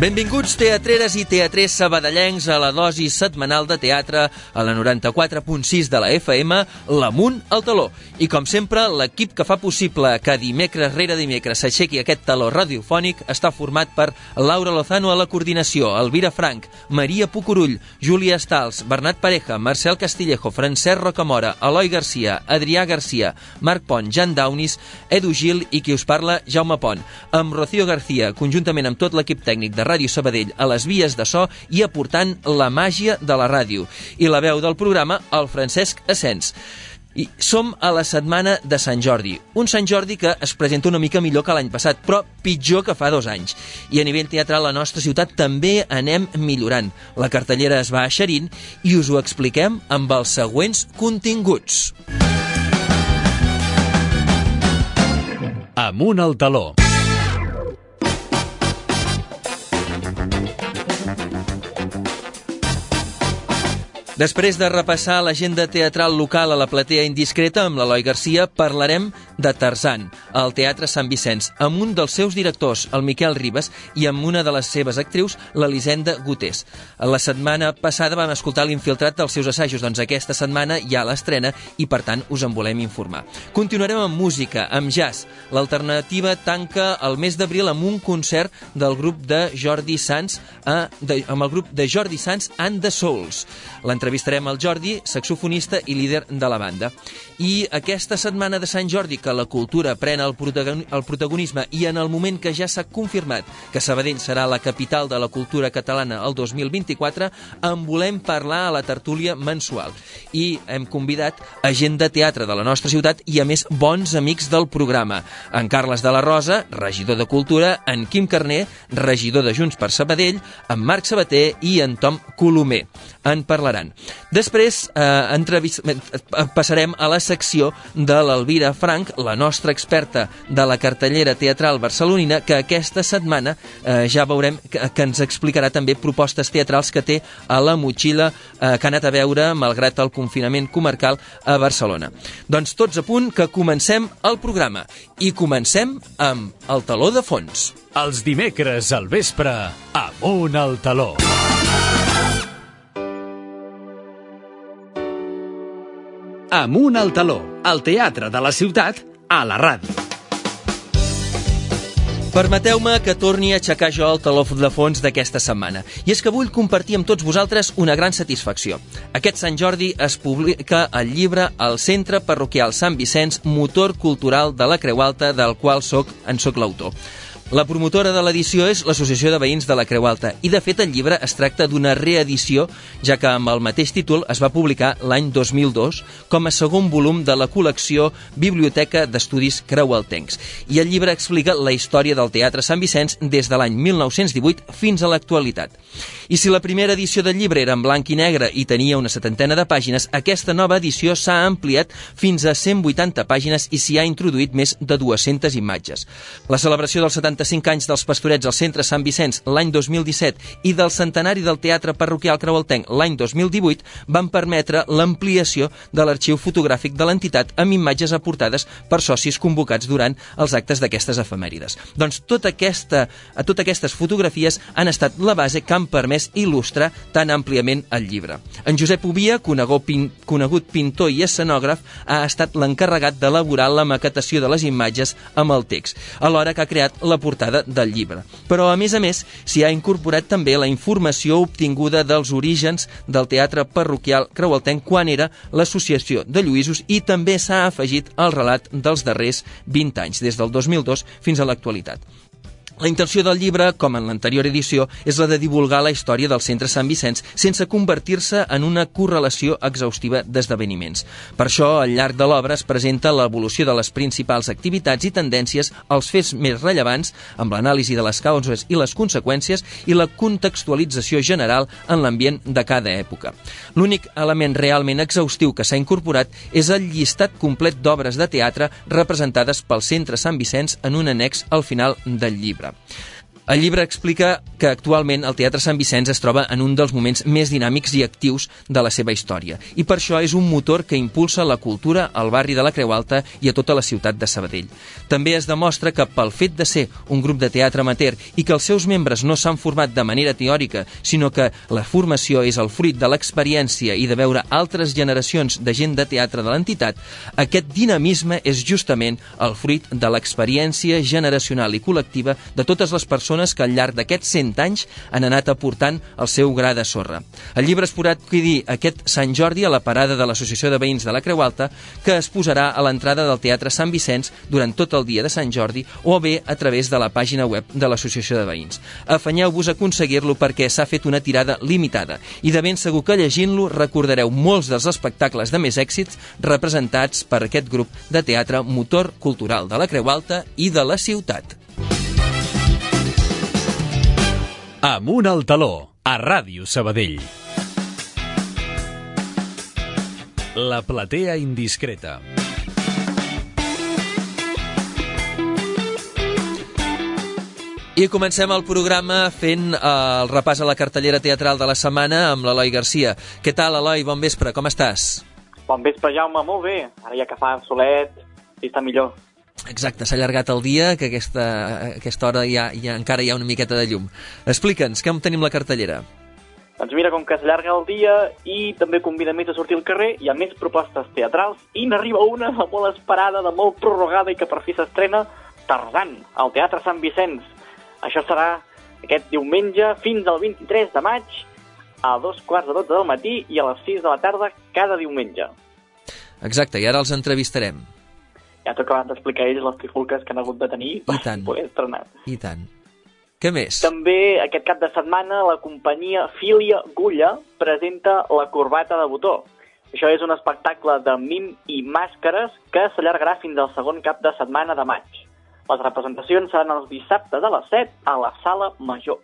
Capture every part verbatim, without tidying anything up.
Benvinguts teatreres i teatrers sabadellencs a la dosi setmanal de teatre a la noranta-quatre punt sis de la F M, l'Amunt al Taló. I com sempre, l'equip que fa possible que dimecres rere dimecres s'aixequi aquest taló radiofònic està format per Laura Lozano a la coordinació, Elvira Frank, Maria Pucurull, Júlia Stals, Bernat Pareja, Marcel Castillejo, Francesc Rocamora, Eloi Garcia, Adrià Garcia, Marc Pont, Jan Daunis, Edu Gil i qui us parla, Jaume Pont, amb Rocío García, conjuntament amb tot l'equip tècnic de Ràdio Sabadell a les vies de so i aportant la màgia de la ràdio. I la veu del programa, el Francesc Asens. I som a la setmana de Sant Jordi, un Sant Jordi que es presenta una mica millor que l'any passat, però pitjor que fa dos anys. I a nivell teatral a la nostra ciutat també anem millorant. La cartellera es va eixerint i us ho expliquem amb els següents continguts. Amunt al Taló. Després de repassar l'agenda teatral local a la Platea Indiscreta amb l'Eloi Garcia, parlarem de Tarzan, al Teatre Sant Vicenç, amb un dels seus directors, el Miquel Ribas, i amb una de les seves actrius, l'Elisenda Gutés. La setmana passada vam escoltar l'infiltrat dels seus assajos, doncs aquesta setmana hi ha l'estrena i, per tant, us en volem informar. Continuarem amb música, amb jazz. L'Alternativa tanca el mes d'abril amb un concert del grup de Jordi Sans, a, de, amb el grup de Jordi Sans and the Souls. L'entrevistarem al Jordi, saxofonista i líder de la banda. I aquesta setmana de Sant Jordi, que la cultura pren el, protagon el protagonisme i en el moment que ja s'ha confirmat que Sabadell serà la capital de la cultura catalana el dos mil vint-i-quatre, en volem parlar a la tertúlia mensual. I hem convidat a gent de teatre de la nostra ciutat i, a més, bons amics del programa. En Carles de la Rosa, regidor de Cultura, en Quim Carner, regidor de Junts per Sabadell, en Marc Sabater i en Tom Colomer. En parlaran. Després eh, passarem a la secció de l'Elvira Frank, la nostra experta de la cartellera teatral barcelonina, que aquesta setmana eh, ja veurem que, que ens explicarà també propostes teatrals que té a la motxilla eh, que ha anat a veure malgrat el confinament comarcal a Barcelona. Doncs tots a punt que comencem el programa. I comencem amb el Taló de Fons. Els dimecres al vespre, Amunt al Taló. Amunt al Taló, el teatre de la ciutat a la ràdio. Permeteu-me que torni a aixecar jo el taló de fons d'aquesta setmana. I és que vull compartir amb tots vosaltres una gran satisfacció. Aquest Sant Jordi es publica el llibre El Centre Parroquial Sant Vicenç, motor cultural de la Creu Alta, del qual soc, en soc l'autor. La promotora de l'edició és l'Associació de Veïns de la Creu Alta i, de fet, el llibre es tracta d'una reedició, ja que amb el mateix títol es va publicar l'any dos mil dos com a segon volum de la col·lecció Biblioteca d'Estudis Creualtencs. I el llibre explica la història del Teatre Sant Vicenç des de l'any mil nou-cents divuit fins a l'actualitat. I si la primera edició del llibre era en blanc i negre i tenia una setantena de pàgines, aquesta nova edició s'ha ampliat fins a cent vuitanta pàgines i s'hi ha introduït més de dues-centes imatges. La celebració dels setanta-cinc anys dels Pastorets al Centre Sant Vicenç l'any dos mil disset i del centenari del Teatre Parroquial Creualtenc l'any dos mil divuit van permetre l'ampliació de l'arxiu fotogràfic de l'entitat amb imatges aportades per socis convocats durant els actes d'aquestes efemèrides. Doncs tota aquesta, totes aquestes fotografies han estat la base que han permès il·lustrar tan àmpliament el llibre. En Josep Ovia, conegut, pin, conegut pintor i escenògraf, ha estat l'encarregat d'elaborar la maquetació de les imatges amb el text, alhora que ha creat la portada del llibre. Però, a més a més, s'hi ha incorporat també la informació obtinguda dels orígens del Teatre Parroquial Creualtenc quan era l'Associació de Lluïsos i també s'ha afegit el relat dels darrers vint anys, des del dos mil dos fins a l'actualitat. La intenció del llibre, com en l'anterior edició, és la de divulgar la història del Centre Sant Vicenç sense convertir-se en una correlació exhaustiva d'esdeveniments. Per això, al llarg de l'obra es presenta l'evolució de les principals activitats i tendències, els fets més rellevants, amb l'anàlisi de les causes i les conseqüències i la contextualització general en l'ambient de cada època. L'únic element realment exhaustiu que s'ha incorporat és el llistat complet d'obres de teatre representades pel Centre Sant Vicenç en un annex al final del llibre. El llibre explica que actualment el Teatre Sant Vicenç es troba en un dels moments més dinàmics i actius de la seva història i per això és un motor que impulsa la cultura al barri de la Creu Alta i a tota la ciutat de Sabadell. També es demostra que pel fet de ser un grup de teatre amateur i que els seus membres no s'han format de manera teòrica, sinó que la formació és el fruit de l'experiència i de veure altres generacions de gent de teatre de l'entitat, aquest dinamisme és justament el fruit de l'experiència generacional i col·lectiva de totes les persones que al llarg d'aquests cent anys han anat aportant el seu gra de sorra. El llibre es podrà adquirir aquest Sant Jordi a la parada de l'Associació de Veïns de la Creu Alta, que es posarà a l'entrada del Teatre Sant Vicenç durant tot el dia de Sant Jordi o bé a través de la pàgina web de l'Associació de Veïns. Afanyeu-vos a aconseguir-lo perquè s'ha fet una tirada limitada i de ben segur que llegint-lo recordareu molts dels espectacles de més èxits representats per aquest grup de teatre motor cultural de la Creu Alta i de la ciutat. Amunt al taló, a Ràdio Sabadell. La platea indiscreta. I comencem el programa fent eh, el repàs a la cartellera teatral de la setmana amb l'Eloi Garcia. Què tal, Eloi? Bon vespre, com estàs? Bon vespre, Jaume, molt bé. Ara ja que fa solet, i està millor. Exacte, s'ha allargat el dia, que aquesta, aquesta hora ja, ja encara hi ha una miqueta de llum. Explica'ns, què tenim la cartellera? Doncs mira, com que s'allarga el dia i també convida més a sortir al carrer, hi ha més propostes teatrals i n'arriba una de molt esperada, de molt prorrogada i que per fi s'estrena, Tarzan, al Teatre Sant Vicenç. Això serà aquest diumenge fins al vint-i-tres de maig a dos quarts de dotze del matí i a les sis de la tarda cada diumenge. Exacte, i ara els entrevistarem. Ja t'ho acabat d'explicar ells les trifulques que han hagut de tenir per poder estrenar. I tant. Què més? També aquest cap de setmana la companyia Filia Gulla presenta La corbata de botó. Això és un espectacle de mim i màscares que s'allargarà fins al segon cap de setmana de maig. Les representacions seran els dissabtes a les set a la Sala Major.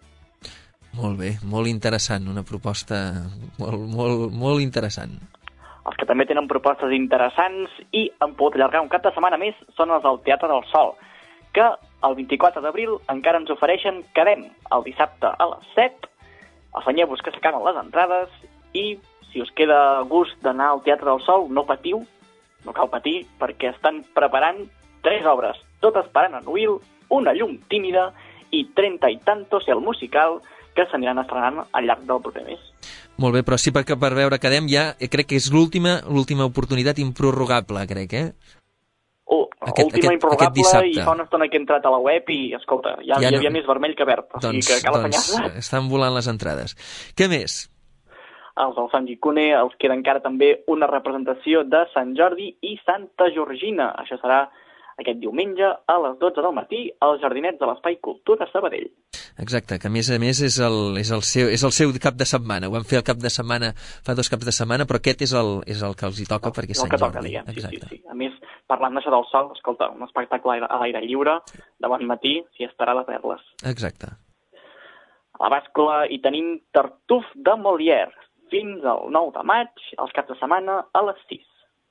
Molt bé, molt interessant, una proposta molt, molt, molt interessant. Els que també tenen propostes interessants i han pogut allargar un cap de setmana més són els del Teatre del Sol, que el vint-i-quatre d'abril encara ens ofereixen Quedem, el dissabte a les set. Afanyeu-vos que s'acaben les entrades i si us queda gust d'anar al Teatre del Sol, no patiu, no cal patir, perquè estan preparant tres obres, totes per Anna Nuil, Una llum tímida i Trenta i tantos, el musical, que s'aniran estrenant al llarg del proper mes. Molt bé, però sí perquè per veure Quedem ja crec que és l'última l'última oportunitat improrrogable, crec, eh? Oh, aquest, última aquest, improrrogable aquest i fa una estona que he entrat a la web i, escolta, ja, ja hi havia no... més vermell que verd, o doncs, sigui que cal doncs, afanyar-se. Estan volant les entrades. Què més? Els del Sant Gicune els queda encara també una representació de Sant Jordi i Santa Georgina. Això serà aquest diumenge a les dotze del matí als Jardinets de l'Espai Cultura Sabadell. Exacte, que a més a més és el, és, el seu, és el seu cap de setmana. Ho vam fer el cap de setmana, fa dos caps de setmana, però aquest és el, és el que els hi toca, no, perquè és Sant Jordi. Toca, diguem. Sí, sí, sí. A més, parlant d'això del sol, escolta, un espectacle a l'aire lliure, de bon matí, s'hi estarà a les perles. Exacte. A la bàscula hi tenim Tartuf de Molière, fins al nou de maig, els caps de setmana, a les sis.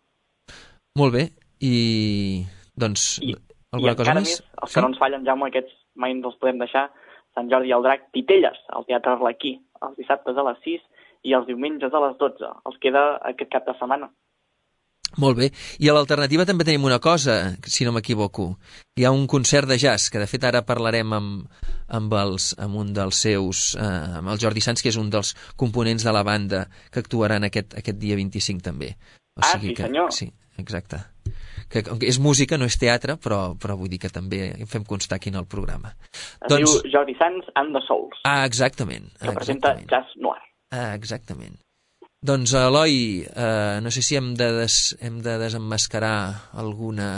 Molt bé, i... doncs, I, alguna i cosa més? més? Els que no ens fallen, Jaume, aquests mai ens els podem deixar, Sant Jordi i el Drac, Titelles, al Teatre Arlequí, els dissabtes a les sis i els diumenges a les dotze. Els queda aquest cap de setmana. Molt bé. I a l'alternativa també tenim una cosa, si no m'equivoco. Hi ha un concert de jazz, que de fet ara parlarem amb, amb, els, amb un dels seus, eh, amb el Jordi Sans, que és un dels components de la banda que actuaran aquest, aquest dia vint-i-cinc també. O ah, sigui sí, que, senyor. Sí, exacte. Que, que és música, no és teatre, però, però vull dir que també fem constar aquí en el programa. Es doncs... diu Jordi Sans and the Souls. Ah, exactament. Que presenta jazz noir. Ah, exactament. Doncs, Eloi, eh, no sé si hem de, des, hem de desemmascarar alguna...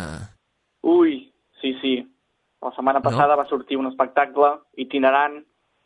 Ui, sí, sí. La setmana passada no? va sortir un espectacle itinerant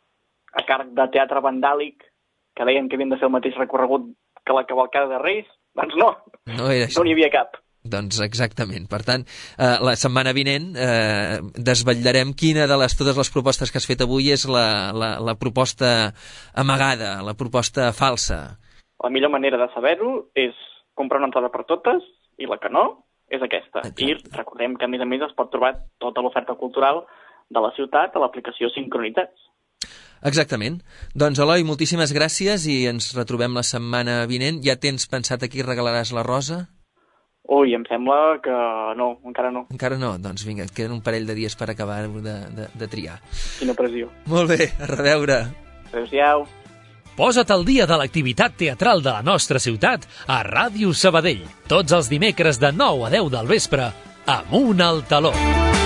a càrrec de teatre vandàlic que deien que havien de fer el mateix recorregut que la cavalcada de Reis. Doncs no, no n'hi no havia cap. Doncs exactament. Per tant, eh, la setmana vinent eh, desvetllarem quina de les, totes les propostes que has fet avui és la, la, la proposta amagada, la proposta falsa. La millor manera de saber-ho és comprar una entrada per totes i la que no és aquesta. Exacte. I recordem que a més a més es pot trobar tota l'oferta cultural de la ciutat a l'aplicació Sincronitats. Exactament. Doncs, Eloi, moltíssimes gràcies i ens retrobem la setmana vinent. Ja tens pensat a qui regalaràs la rosa? Ui, em sembla que no, encara no. Encara no? Doncs vinga, et queden un parell de dies per acabar de, de, de triar. Quina pressió. Molt bé, a reveure. Adéu-siau. Posa't al dia de l'activitat teatral de la nostra ciutat a Ràdio Sabadell. Tots els dimecres de nou a deu del vespre, Amunt al Taló.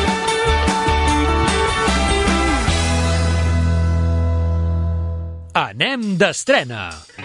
Anem d'estrena!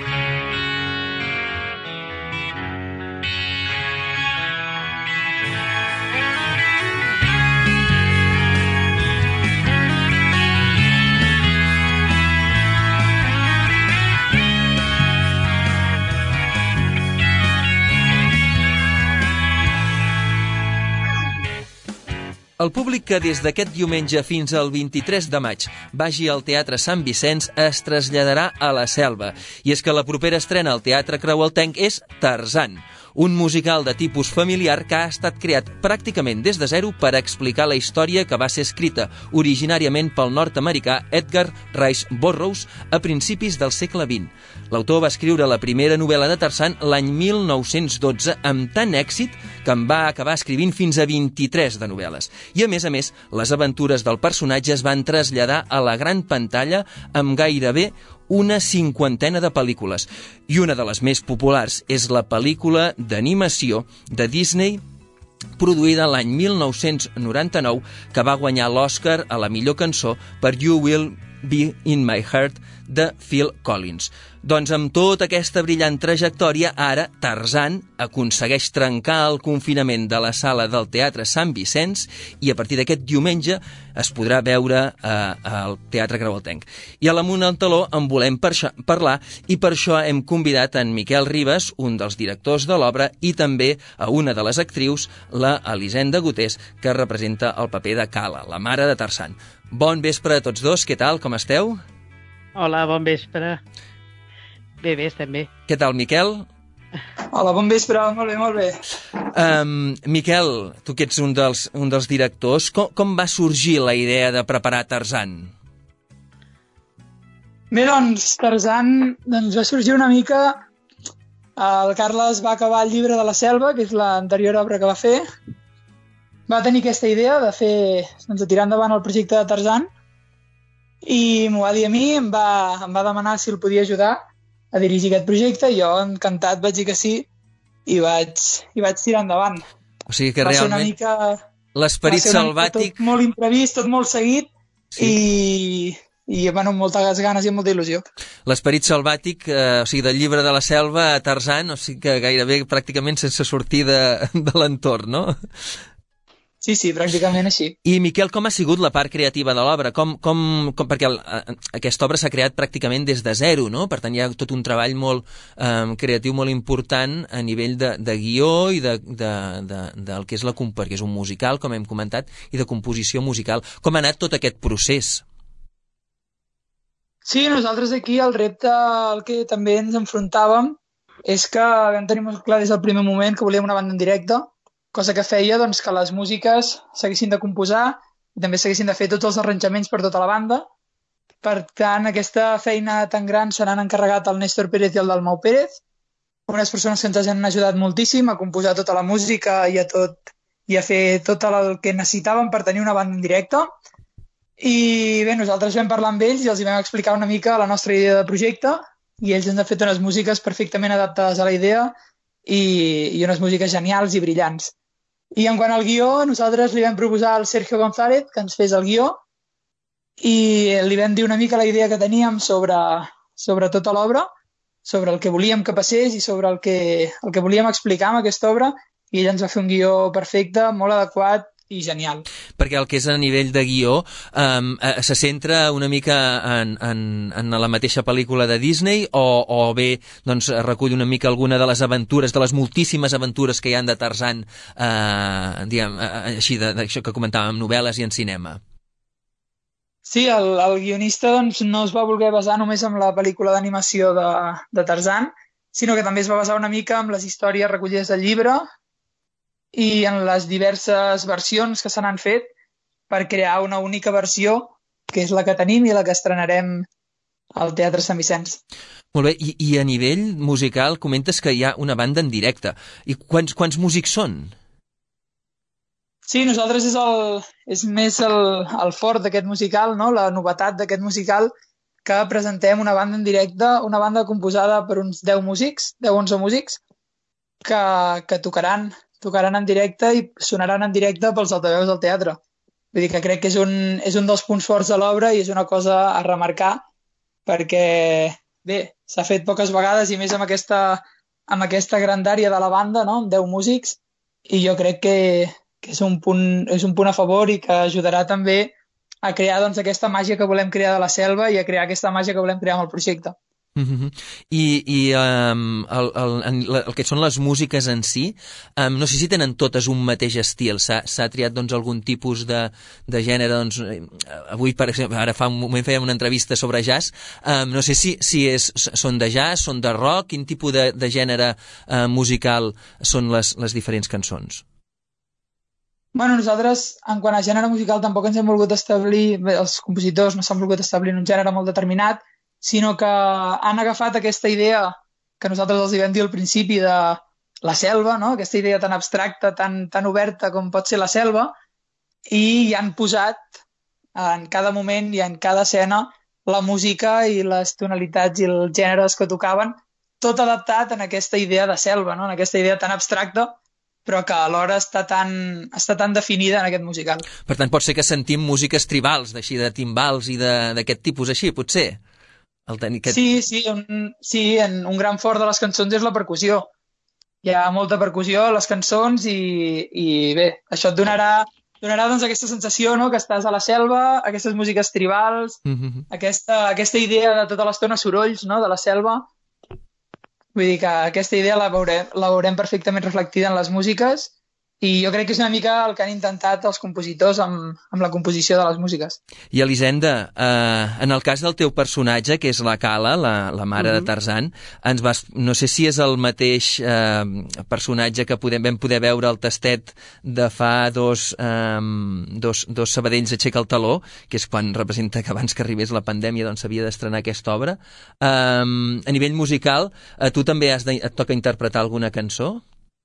El públic que des d'aquest diumenge fins al vint-i-tres de maig vagi al Teatre Sant Vicenç es traslladarà a la Selva. I és que la propera estrena al Teatre Creualtenc és Tarzan, un musical de tipus familiar que ha estat creat pràcticament des de zero per explicar la història que va ser escrita originàriament pel nord-americà Edgar Rice Burroughs a principis del segle vint. L'autor va escriure la primera novel·la de Tarzan l'any mil nou-cents dotze amb tant èxit que en va acabar escrivint fins a vint-i-tres de novel·les. I a més a més, les aventures del personatge es van traslladar a la gran pantalla amb gairebé una cinquantena de pel·lícules. I una de les més populars és la pel·lícula d'animació de Disney produïda l'any mil nou-cents noranta-nou que va guanyar l'Oscar a la millor cançó per You Will Be in My Heart de Phil Collins. Doncs amb tota aquesta brillant trajectòria, ara Tarzan aconsegueix trencar el confinament de la sala del Teatre Sant Vicenç i a partir d'aquest diumenge es podrà veure eh, al Teatre Creualtenc. I a l'Amunt al Taló en volem per parlar i per això hem convidat en Miquel Ribas, un dels directors de l'obra, i també a una de les actrius, la Elisenda Gotés, que representa el paper de Cala, la mare de Tarzan. Bon vespre a tots dos, què tal, com esteu? Hola, bon vespre. Bé, bé, estem bé. Què tal, Miquel? Hola, bon vespre, molt bé, molt bé. Um, Miquel, tu que ets un dels, un dels directors, com, com va sorgir la idea de preparar Tarzan? Bé, doncs, Tarzan doncs, va sorgir una mica... El Carles va acabar el llibre de la Selva, que és l'anterior obra que va fer. Va tenir aquesta idea de fer, doncs, de tirar endavant el projecte de Tarzan i m'ho va dir a mi, em va, em va demanar si el podia ajudar a dirigir aquest projecte i jo, encantat, vaig dir que sí i vaig, i vaig tirar endavant. O sigui que va realment mica, l'esperit salvàtic... Tot molt imprevist, tot molt seguit, sí. i, i bueno, amb moltes ganes i amb molta il·lusió. L'esperit salvàtic, eh, o sigui, del llibre de la Selva a Tarzan, o sigui que gairebé pràcticament sense sortir de, de l'entorn, no? Sí, sí, pràcticament així. I, Miquel, com ha sigut la part creativa de l'obra? Com, com, com, perquè el, aquesta obra s'ha creat pràcticament des de zero, no? Per tant, hi ha tot un treball molt eh, creatiu, molt important a nivell de, de guió i de, de, de, del que és la perquè és un musical, com hem comentat, i de composició musical. Com ha anat tot aquest procés? Sí, nosaltres aquí el repte al que també ens enfrontàvem és que vam tenir molt clar des del primer moment que volíem una banda en directe, cosa que feia doncs, que les músiques s'haguessin de composar i també s'haguessin de fer tots els arranjaments per tota la banda. Per tant, aquesta feina tan gran se n'han encarregat el Néstor Pérez i el Dalmau Pérez, unes persones que ens han ajudat moltíssim a composar tota la música i a, tot, i a fer tot el que necessitàvem per tenir una banda en directe. I bé, nosaltres vam parlar amb ells i els vam explicar una mica la nostra idea de projecte i ells ens han fet unes músiques perfectament adaptades a la idea i, i unes músiques genials i brillants. I en quant al guió, nosaltres li vam proposar al Sergio González que ens fes el guió i li vam dir una mica la idea que teníem sobre, sobre tota l'obra, sobre el que volíem que passés i sobre el que, el que volíem explicar amb aquesta obra i ell ens va fer un guió perfecte, molt adequat i genial. Perquè el que és a nivell de guió um, eh, se centra una mica en, en, en la mateixa pel·lícula de Disney o, o bé doncs, recull una mica alguna de les aventures, de les moltíssimes aventures que hi han de Tarzan, eh, diguem, eh, així de, d'això que comentàvem, novel·les i en cinema. Sí, el, el guionista doncs, no es va voler basar només en la pel·lícula d'animació de, de Tarzan, sinó que també es va basar una mica en les històries recollides del llibre i en les diverses versions que se n'han fet per crear una única versió, que és la que tenim i la que estrenarem al Teatre Sant Vicenç. Molt bé, i, i a nivell musical comentes que hi ha una banda en directe. I quants, quants músics són? Sí, nosaltres és, el, és més el, el fort d'aquest musical, no? La novetat d'aquest musical, que presentem una banda en directe, una banda composada per uns deu músics, deu onze músics, que, que tocaran, tocaran en directe i sonaran en directe pels altaveus del teatre. Vull dir que crec que és un, és un dels punts forts de l'obra i és una cosa a remarcar perquè, bé, s'ha fet poques vegades i més amb aquesta, amb aquesta grandària de la banda, no? Amb deu músics, i jo crec que que és un, punt, és un punt a favor i que ajudarà també a crear doncs, aquesta màgia que volem crear de la selva i a crear aquesta màgia que volem crear amb el projecte. Mm-hmm. I, i um, el, el, el, el que són les músiques en si, um, no sé si tenen totes un mateix estil. S'ha triat doncs, algun tipus de, de gènere. Doncs, avui, per exemple, ara fa un moment fèiem una entrevista sobre jazz. Um, no sé si, si és, són de jazz, són de rock, quin tipus de, de gènere uh, musical són les, les diferents cançons? Bueno, nosaltres, en quant a gènere musical, tampoc ens hem volgut establir, bé, els compositors no s'han volgut establir en un gènere molt determinat, sinó que han agafat aquesta idea que nosaltres els hi vam dir al principi de la selva, no? Aquesta idea tan abstracta, tan, tan oberta com pot ser la selva, i hi han posat en cada moment i en cada escena la música i les tonalitats i els gèneres que tocaven, tot adaptat en aquesta idea de selva, no? En aquesta idea tan abstracta, però que alhora està tan, està tan definida en aquest musical. Per tant, pot ser que sentim músiques tribals, d'així de timbals i d'aquest tipus així, potser? El tenir aquest... Sí, sí, un, sí, en un gran fort de les cançons és la percussió. Hi ha molta percussió a les cançons i, i bé, això et donarà, donarà doncs, aquesta sensació, no?, que estàs a la selva, aquestes músiques tribals, mm-hmm. aquesta, aquesta idea de tota l'estona sorolls, no?, de la selva. Vull dir que aquesta idea la veurem, la veurem perfectament reflectida en les músiques i jo crec que és una mica el que han intentat els compositors amb, amb la composició de les músiques. I Elisenda, eh, en el cas del teu personatge, que és la Cala, la, la mare mm-hmm. de Tarzan, ens vas, no sé si és el mateix eh, personatge que podem, vam poder veure al tastet de fa dos, eh, dos, dos Sabadells aixeca el taló, que és quan representa que abans que arribés la pandèmia doncs s'havia d'estrenar aquesta obra. Eh, a nivell musical, eh, tu també has de, et toca interpretar alguna cançó?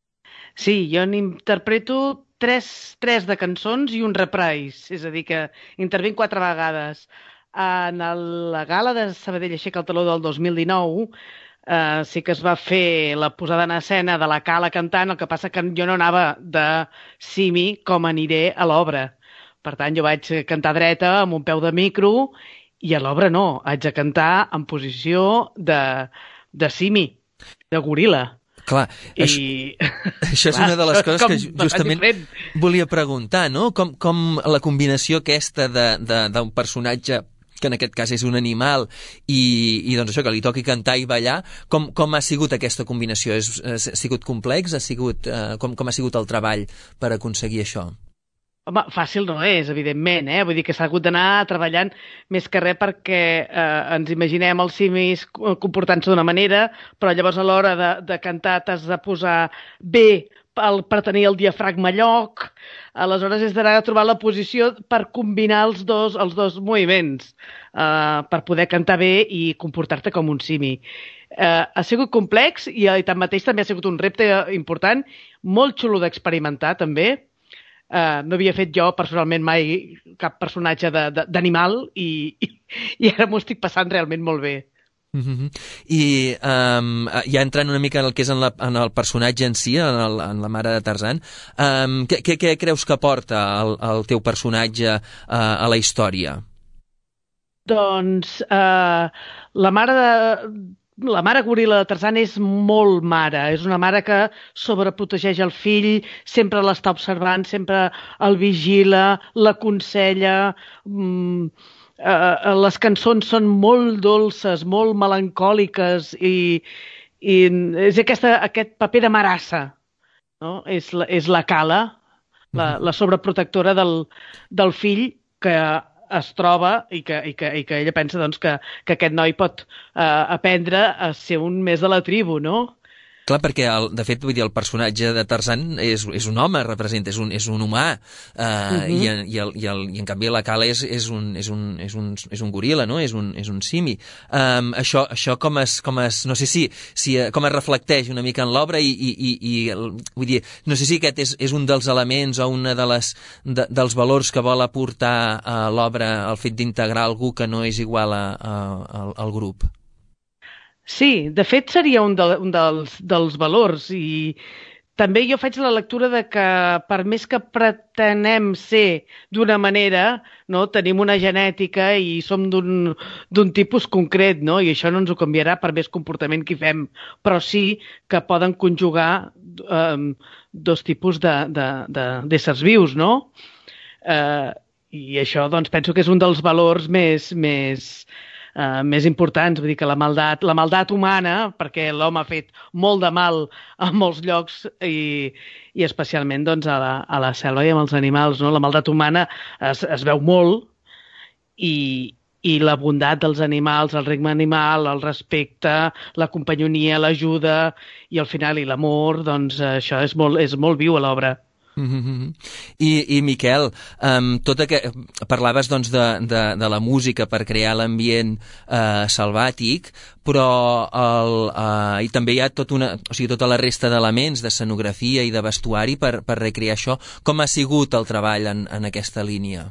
Sí, jo n'interpreto tres, tres de cançons i un reprise, és a dir, que intervinc quatre vegades. En el, la gala de Sabadell aixeca el taló del dos mil dinou eh, sí que es va fer la posada en escena de la Cala cantant, el que passa que jo no anava de simi com aniré a l'obra. Per tant, jo vaig cantar dreta amb un peu de micro i a l'obra no, haig de cantar en posició de, de simi, de goril·la. Clar, I... això, això és una de les coses que justament volia preguntar, no? Com, com la combinació aquesta d'un personatge que en aquest cas és un animal i, i doncs això, que li toqui cantar i ballar, com, com ha sigut aquesta combinació? És, ha sigut complex? Ha sigut, eh, com, com ha sigut el treball per aconseguir això? Home, fàcil no és, evidentment, eh? Vull dir que s'ha hagut d'anar treballant més que res perquè eh, ens imaginem els simis comportant-se d'una manera, però llavors a l'hora de, de cantar t'has de posar bé per, per tenir el diafragma lloc, aleshores és d'anar a trobar la posició per combinar els dos, els dos moviments, eh, per poder cantar bé i comportar-te com un simi. Eh, ha sigut complex i, i tanmateix també ha sigut un repte important, molt xulo d'experimentar també. Uh, no havia fet jo personalment mai cap personatge d'animal i, i, i ara m'ho estic passant realment molt bé. Mm-hmm. I um, ja entrant una mica en el que és en, la, en el personatge en si, en, el, en la mare de Tarzan, um, què, què, què creus que porta el, el teu personatge uh, a la història? Doncs uh, la mare de... La mare goril·la de Tarzan és molt mare, és una mare que sobreprotegeix el fill, sempre l'està observant, sempre el vigila, l'aconsella. Mm, eh, les cançons són molt dolces, molt melancòliques i, i és aquesta, aquest paper de marassa, no? És la, és la Cala, la, la sobreprotectora del, del fill que es troba i que, i que, i que ella pensa doncs, que, que aquest noi pot eh, aprendre a ser un més de la tribu, no? Clar, perquè, el, de fet, vull dir, el personatge de Tarzan és, és un home, representa, és un, és un humà, eh, uh-huh. i, en, i, el, i, el, i en canvi la Kala és, és, un, és, un, és, un, és un goril·la, no? És un, és un simi. Um, això, això com es, com es, no sé si, si com es reflecteix una mica en l'obra i, i, i, i el, vull dir, no sé si aquest és, és un dels elements o una de les, de, dels valors que vol aportar a l'obra el fet d'integrar algú que no és igual a, a, a, al grup. Sí, de fet seria un, de, un dels, dels valors i també jo faig la lectura de que per més que pretenem ser d'una manera, no, tenim una genètica i som d'un d'un tipus concret, no? I això no ens ho canviarà per més comportament que hi fem, però sí que poden conjugar eh, dos tipus de, de, de, d'éssers vius, no? Eh, I això doncs, penso que és un dels valors més... més Uh, més importants, vull dir que la maldat, la maldat humana, perquè l'home ha fet molt de mal a molts llocs i, i especialment doncs, a, la, a la selva i amb els animals, no? La maldat humana es, es veu molt i, i la bondat dels animals, el regne animal, el respecte, la companyonia, l'ajuda i al final i l'amor, doncs això és molt, és molt viu a l'obra. Mm-hmm. I, i Miquel, um, tot aquest, parlaves doncs, de, de, de la música per crear l'ambient uh, salvàtic, però el, uh, i també hi ha tot una, o sigui, tota la resta d'elements d'escenografia i de vestuari per, per recrear això. Com ha sigut el treball en, en aquesta línia?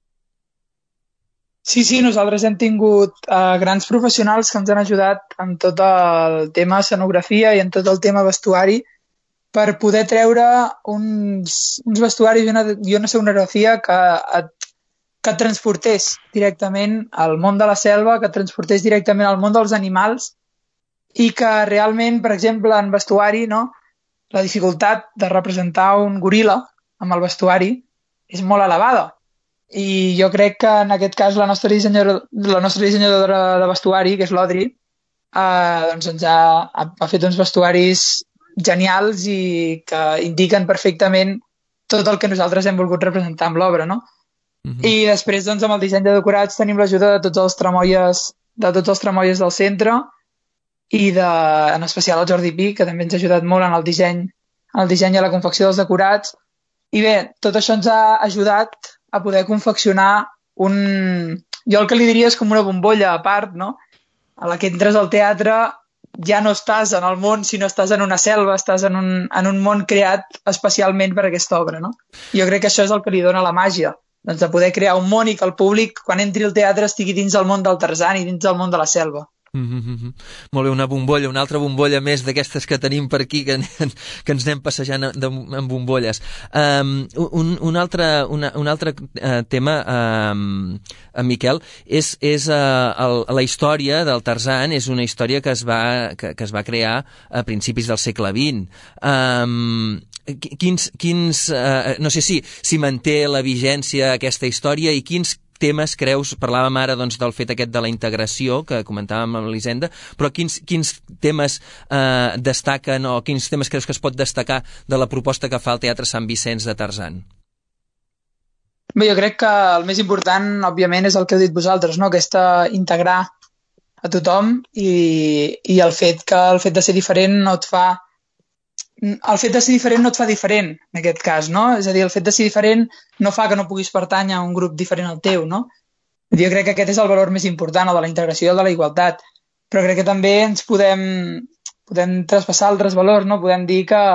Sí, sí, nosaltres hem tingut uh, grans professionals que ens han ajudat en tot el tema escenografia i en tot el tema vestuari per poder treure uns, uns vestuaris i una, i una escenografia que et, que et transportés directament al món de la selva, que et transportés directament al món dels animals i que realment, per exemple, en vestuari, no, la dificultat de representar un goril·la amb el vestuari és molt elevada. I jo crec que en aquest cas la nostra dissenyadora, la nostra dissenyadora de vestuari, que és l'Audrey, eh, doncs ens ha, ha fet uns vestuaris genials i que indiquen perfectament tot el que nosaltres hem volgut representar amb l'obra, no? Uh-huh. I després, doncs, amb el disseny de decorats tenim l'ajuda de tots els tramoies, de tots els tramoies del centre i de, en especial el Jordi Pi, que també ens ha ajudat molt en el disseny, en el disseny i la confecció dels decorats. I bé, tot això ens ha ajudat a poder confeccionar un... Jo el que li diria és com una bombolla a part, no? A la que entres al teatre ja no estàs en el món, sinó estàs en una selva, estàs en un, en un món creat especialment per aquesta obra, no? Jo crec que això és el que li dona la màgia, doncs de poder crear un món i que el públic, quan entri al teatre, estigui dins del món del Tarzan i dins del món de la selva. Mm-hmm. Molt bé, una bombolla, una altra bombolla més d'aquestes que tenim per aquí, que, que ens anem passejant de, amb bombolles. Um, un, un altre, una, un altre uh, tema, um, uh, Miquel, és, és uh, el, la història del Tarzan, és una història que es va, que, que es va crear a principis del segle vint. Um, quins, quins, uh, no sé si, si manté la vigència aquesta història i quins temes creus, parlàvem ara doncs, del fet aquest de la integració que comentàvem amb l'Hisenda, però quins, quins temes eh, destaquen o quins temes creus que es pot destacar de la proposta que fa el Teatre Sant Vicenç de Tarzan? Bé, jo crec que el més important, òbviament, és el que heu dit vosaltres, no? Aquesta integrar a tothom i, i el fet que el fet de ser diferent no et fa el fet de ser diferent no et fa diferent, en aquest cas, no? És a dir, el fet de ser diferent no fa que no puguis pertànyer a un grup diferent al teu, no? Jo crec que aquest és el valor més important, el de la integració i el de la igualtat. Però crec que també ens podem, podem traspassar altres valors, no? Podem dir que,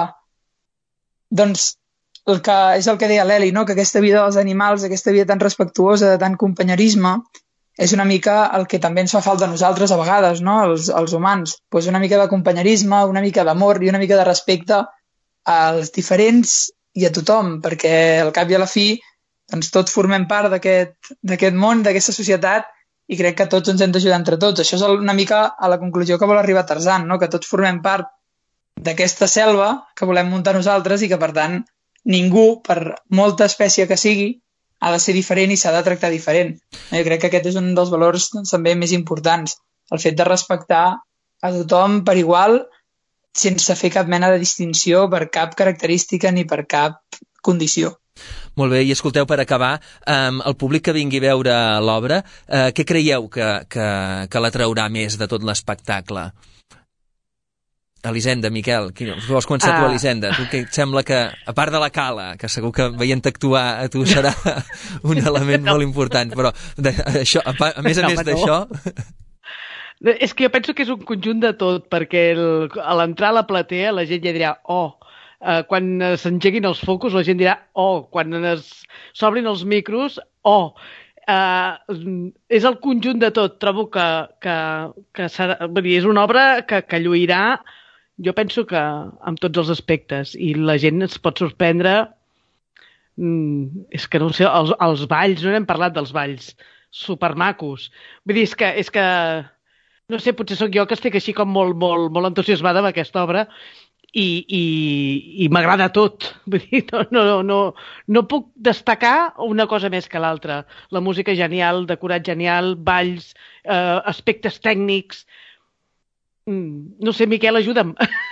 doncs, el que és el que deia l'Eli, no? Que aquesta vida dels animals, aquesta vida tan respectuosa, de tant companyerisme, és una mica el que també ens fa falta a nosaltres a vegades, no? Els, els humans. Pues una mica de companyerisme, una mica d'amor i una mica de respecte als diferents i a tothom, perquè al cap i a la fi doncs tots formem part d'aquest d'aquest món, d'aquesta societat i crec que tots ens hem d'ajudar entre tots. Això és una mica a la conclusió que vol arribar Tarzan, no? Que tots formem part d'aquesta selva que volem muntar nosaltres i que, per tant, ningú, per molta espècie que sigui, ha de ser diferent i s'ha de tractar diferent. Jo crec que aquest és un dels valors doncs, també més importants, el fet de respectar a tothom per igual sense fer cap mena de distinció per cap característica ni per cap condició. Molt bé, i escolteu, per acabar, um, el públic que vingui a veure l'obra, uh, què creieu que, que, que l'atraurà més de tot l'espectacle? Elisenda, Miquel, qui, vols començar ah. tu, Elisenda? Tu que et sembla que, a part de la cala, que segur que veient actuar a tu serà un element no. molt important, però de, això, a, a més a no, més d'això... No. És que jo penso que és un conjunt de tot, perquè el, a l'entrar a la platea la gent ja dirà, oh, uh, quan s'engeguin els focus la gent dirà, oh, quan s'obrin els micros, oh, uh, és el conjunt de tot. Trobo que, que, que serà, vull dir, és una obra que, que lluirà, jo penso que amb tots els aspectes, i la gent es pot sorprendre, mm, és que no sé, els, els balls, no n'hem parlat dels balls, supermacos. Vull dir, és que, és que no sé, potser sóc jo que estic així com molt, molt, molt entusiasmada amb aquesta obra i, i, i m'agrada tot. Vull dir, no, no, no, no puc destacar una cosa més que l'altra. La música genial, decorat genial, balls, eh, aspectes tècnics... No sé, Miquel, ajuda'm.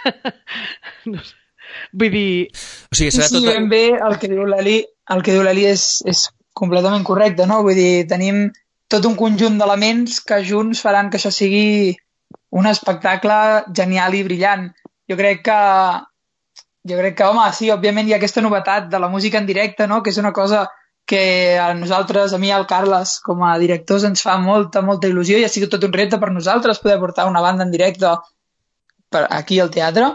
No sé. Vull dir... O sigui, serà sí, tot... ben bé, el que diu l'Eli, el que diu l'Eli és, és completament correcte, no? Vull dir, tenim tot un conjunt d'elements que junts faran que això sigui un espectacle genial i brillant. Jo crec que, jo crec que, home, sí, òbviament hi ha aquesta novetat de la música en directe, no? Que és una cosa que a nosaltres, a mi i al Carles, com a directors, ens fa molta, molta il·lusió i ha sigut tot un repte per nosaltres poder portar una banda en directe per aquí al teatre.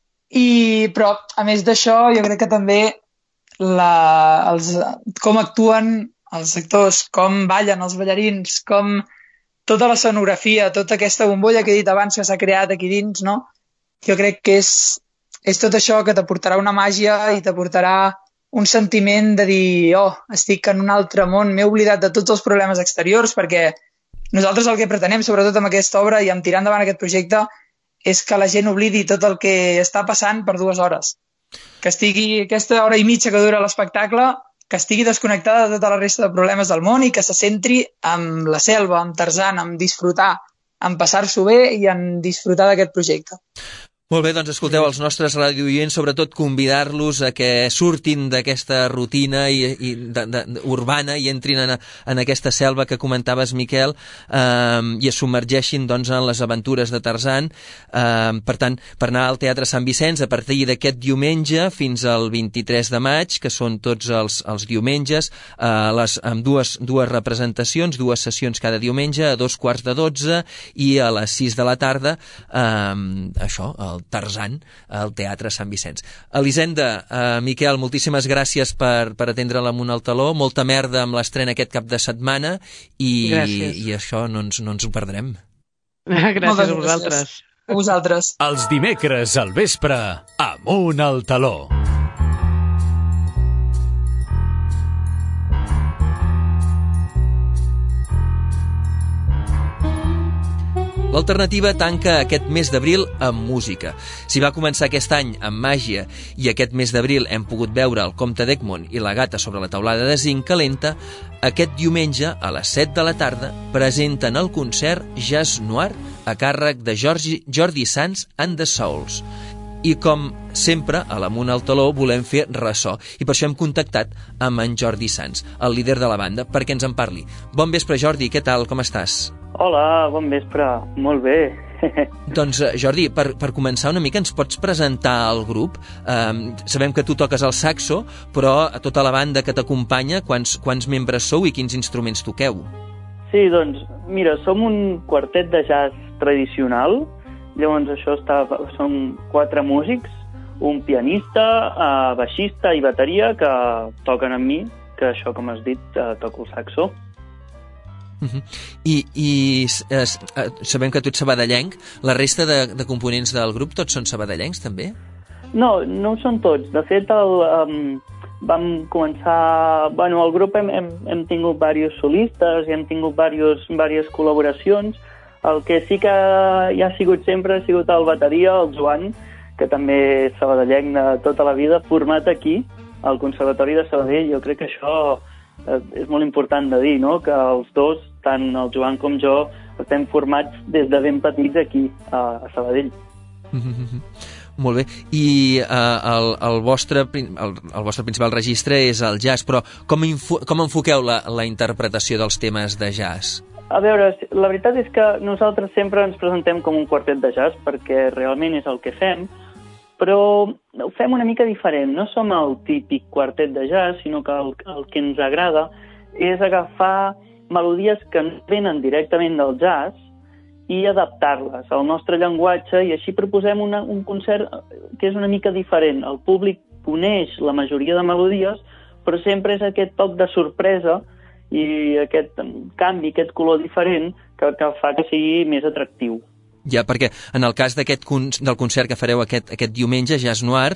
I, però, a més d'això, jo crec que també la, els, com actuen els actors, com ballen els ballarins, com tota la sonografia, tota aquesta bombolla que he dit abans que s'ha creat aquí dins, no? Jo crec que és, és tot això que t'aportarà una màgia i t'aportarà un sentiment de dir, oh, estic en un altre món, m'he oblidat de tots els problemes exteriors, perquè nosaltres el que pretenem, sobretot amb aquesta obra i amb tirar endavant aquest projecte, és que la gent oblidi tot el que està passant per dues hores. Que estigui aquesta hora i mitja que dura l'espectacle, que estigui desconnectada de tota la resta de problemes del món i que se centri en la selva, en Tarzan, en disfrutar, en passar-s'ho bé i en disfrutar d'aquest projecte. Molt bé, doncs escolteu els nostres radioients, sobretot convidar-los a que surtin d'aquesta rutina i, i de, de, urbana i entrin en, en aquesta selva que comentaves, Miquel, eh, i es submergeixin doncs, en les aventures de Tarzan. Eh, per tant, per anar al Teatre Sant Vicenç a partir d'aquest diumenge fins al vint-i-tres de maig, que són tots els, els diumenges, eh, les, amb dues, dues representacions, dues sessions cada diumenge, a dos quarts de dotze i a les sis de la tarda, eh, això, el Tarzan al Teatre Sant Vicenç. Elisenda, eh, Miquel, moltíssimes gràcies per, per atendre l'Amunt al Taló, molta merda amb l'estrena aquest cap de setmana i, i això no ens, no ens ho perdrem. Gràcies Moltes a vosaltres. Gràcies. A vosaltres. Els dimecres al vespre, Amunt al Taló. L'Alternativa tanca aquest mes d'abril amb música. Si va començar aquest any amb màgia i aquest mes d'abril hem pogut veure el Comte d'Egmont i la gata sobre la taulada de zinc calenta, aquest diumenge a les set de la tarda presenten el concert Jazz Noir a càrrec de Jordi, Jordi Sans and the Souls. I com sempre, a l'Amunt al Taló volem fer ressò i per això hem contactat amb en Jordi Sans, el líder de la banda, perquè ens en parli. Bon vespre, Jordi, què tal, com estàs? Hola, bon vespre, molt bé. Doncs, Jordi, per, per començar una mica ens pots presentar el grup? Um, sabem que tu toques el saxo, però a tota la banda que t'acompanya, quants, quants membres sou i quins instruments toqueu? Sí, doncs, mira, som un quartet de jazz tradicional. Llavors això està, són quatre músics, un pianista, uh, baixista i bateria que toquen amb mi, que això, com has dit, uh, toco el saxo. Uh-huh. I, i eh, sabem que tu ets sabadellenc. La resta de, de components del grup tots són sabadellencs, també? No, no ho són tots. De fet, el, um, vam començar... Bueno, al grup hem, hem, hem tingut diversos solistes i hem tingut diverses col·laboracions. El que sí que hi ha sigut sempre ha sigut el bateria, el Joan, que també és sabadellenc de tota la vida, format aquí, al Conservatori de Sabadell. Jo crec que això eh, és molt important de dir, no? Que els dos, tant el Joan com jo, estem formats des de ben petits aquí, a, a Sabadell. Mm-hmm. Molt bé. I uh, el, el, vostre, el, el vostre principal registre és el jazz, però com, info, com enfoqueu la, la interpretació dels temes de jazz? A veure, la veritat és que nosaltres sempre ens presentem com un quartet de jazz, perquè realment és el que fem, però ho fem una mica diferent. No som el típic quartet de jazz, sinó que el, el que ens agrada és agafar melodies que ens venen directament del jazz i adaptar-les al nostre llenguatge, i així proposem una, un concert que és una mica diferent. El públic coneix la majoria de melodies, però sempre és aquest toc de sorpresa i aquest canvi, aquest color diferent que, que fa que sigui més atractiu. Ja, perquè en el cas d'aquest del concert que fareu aquest, aquest diumenge, Jazz Noir,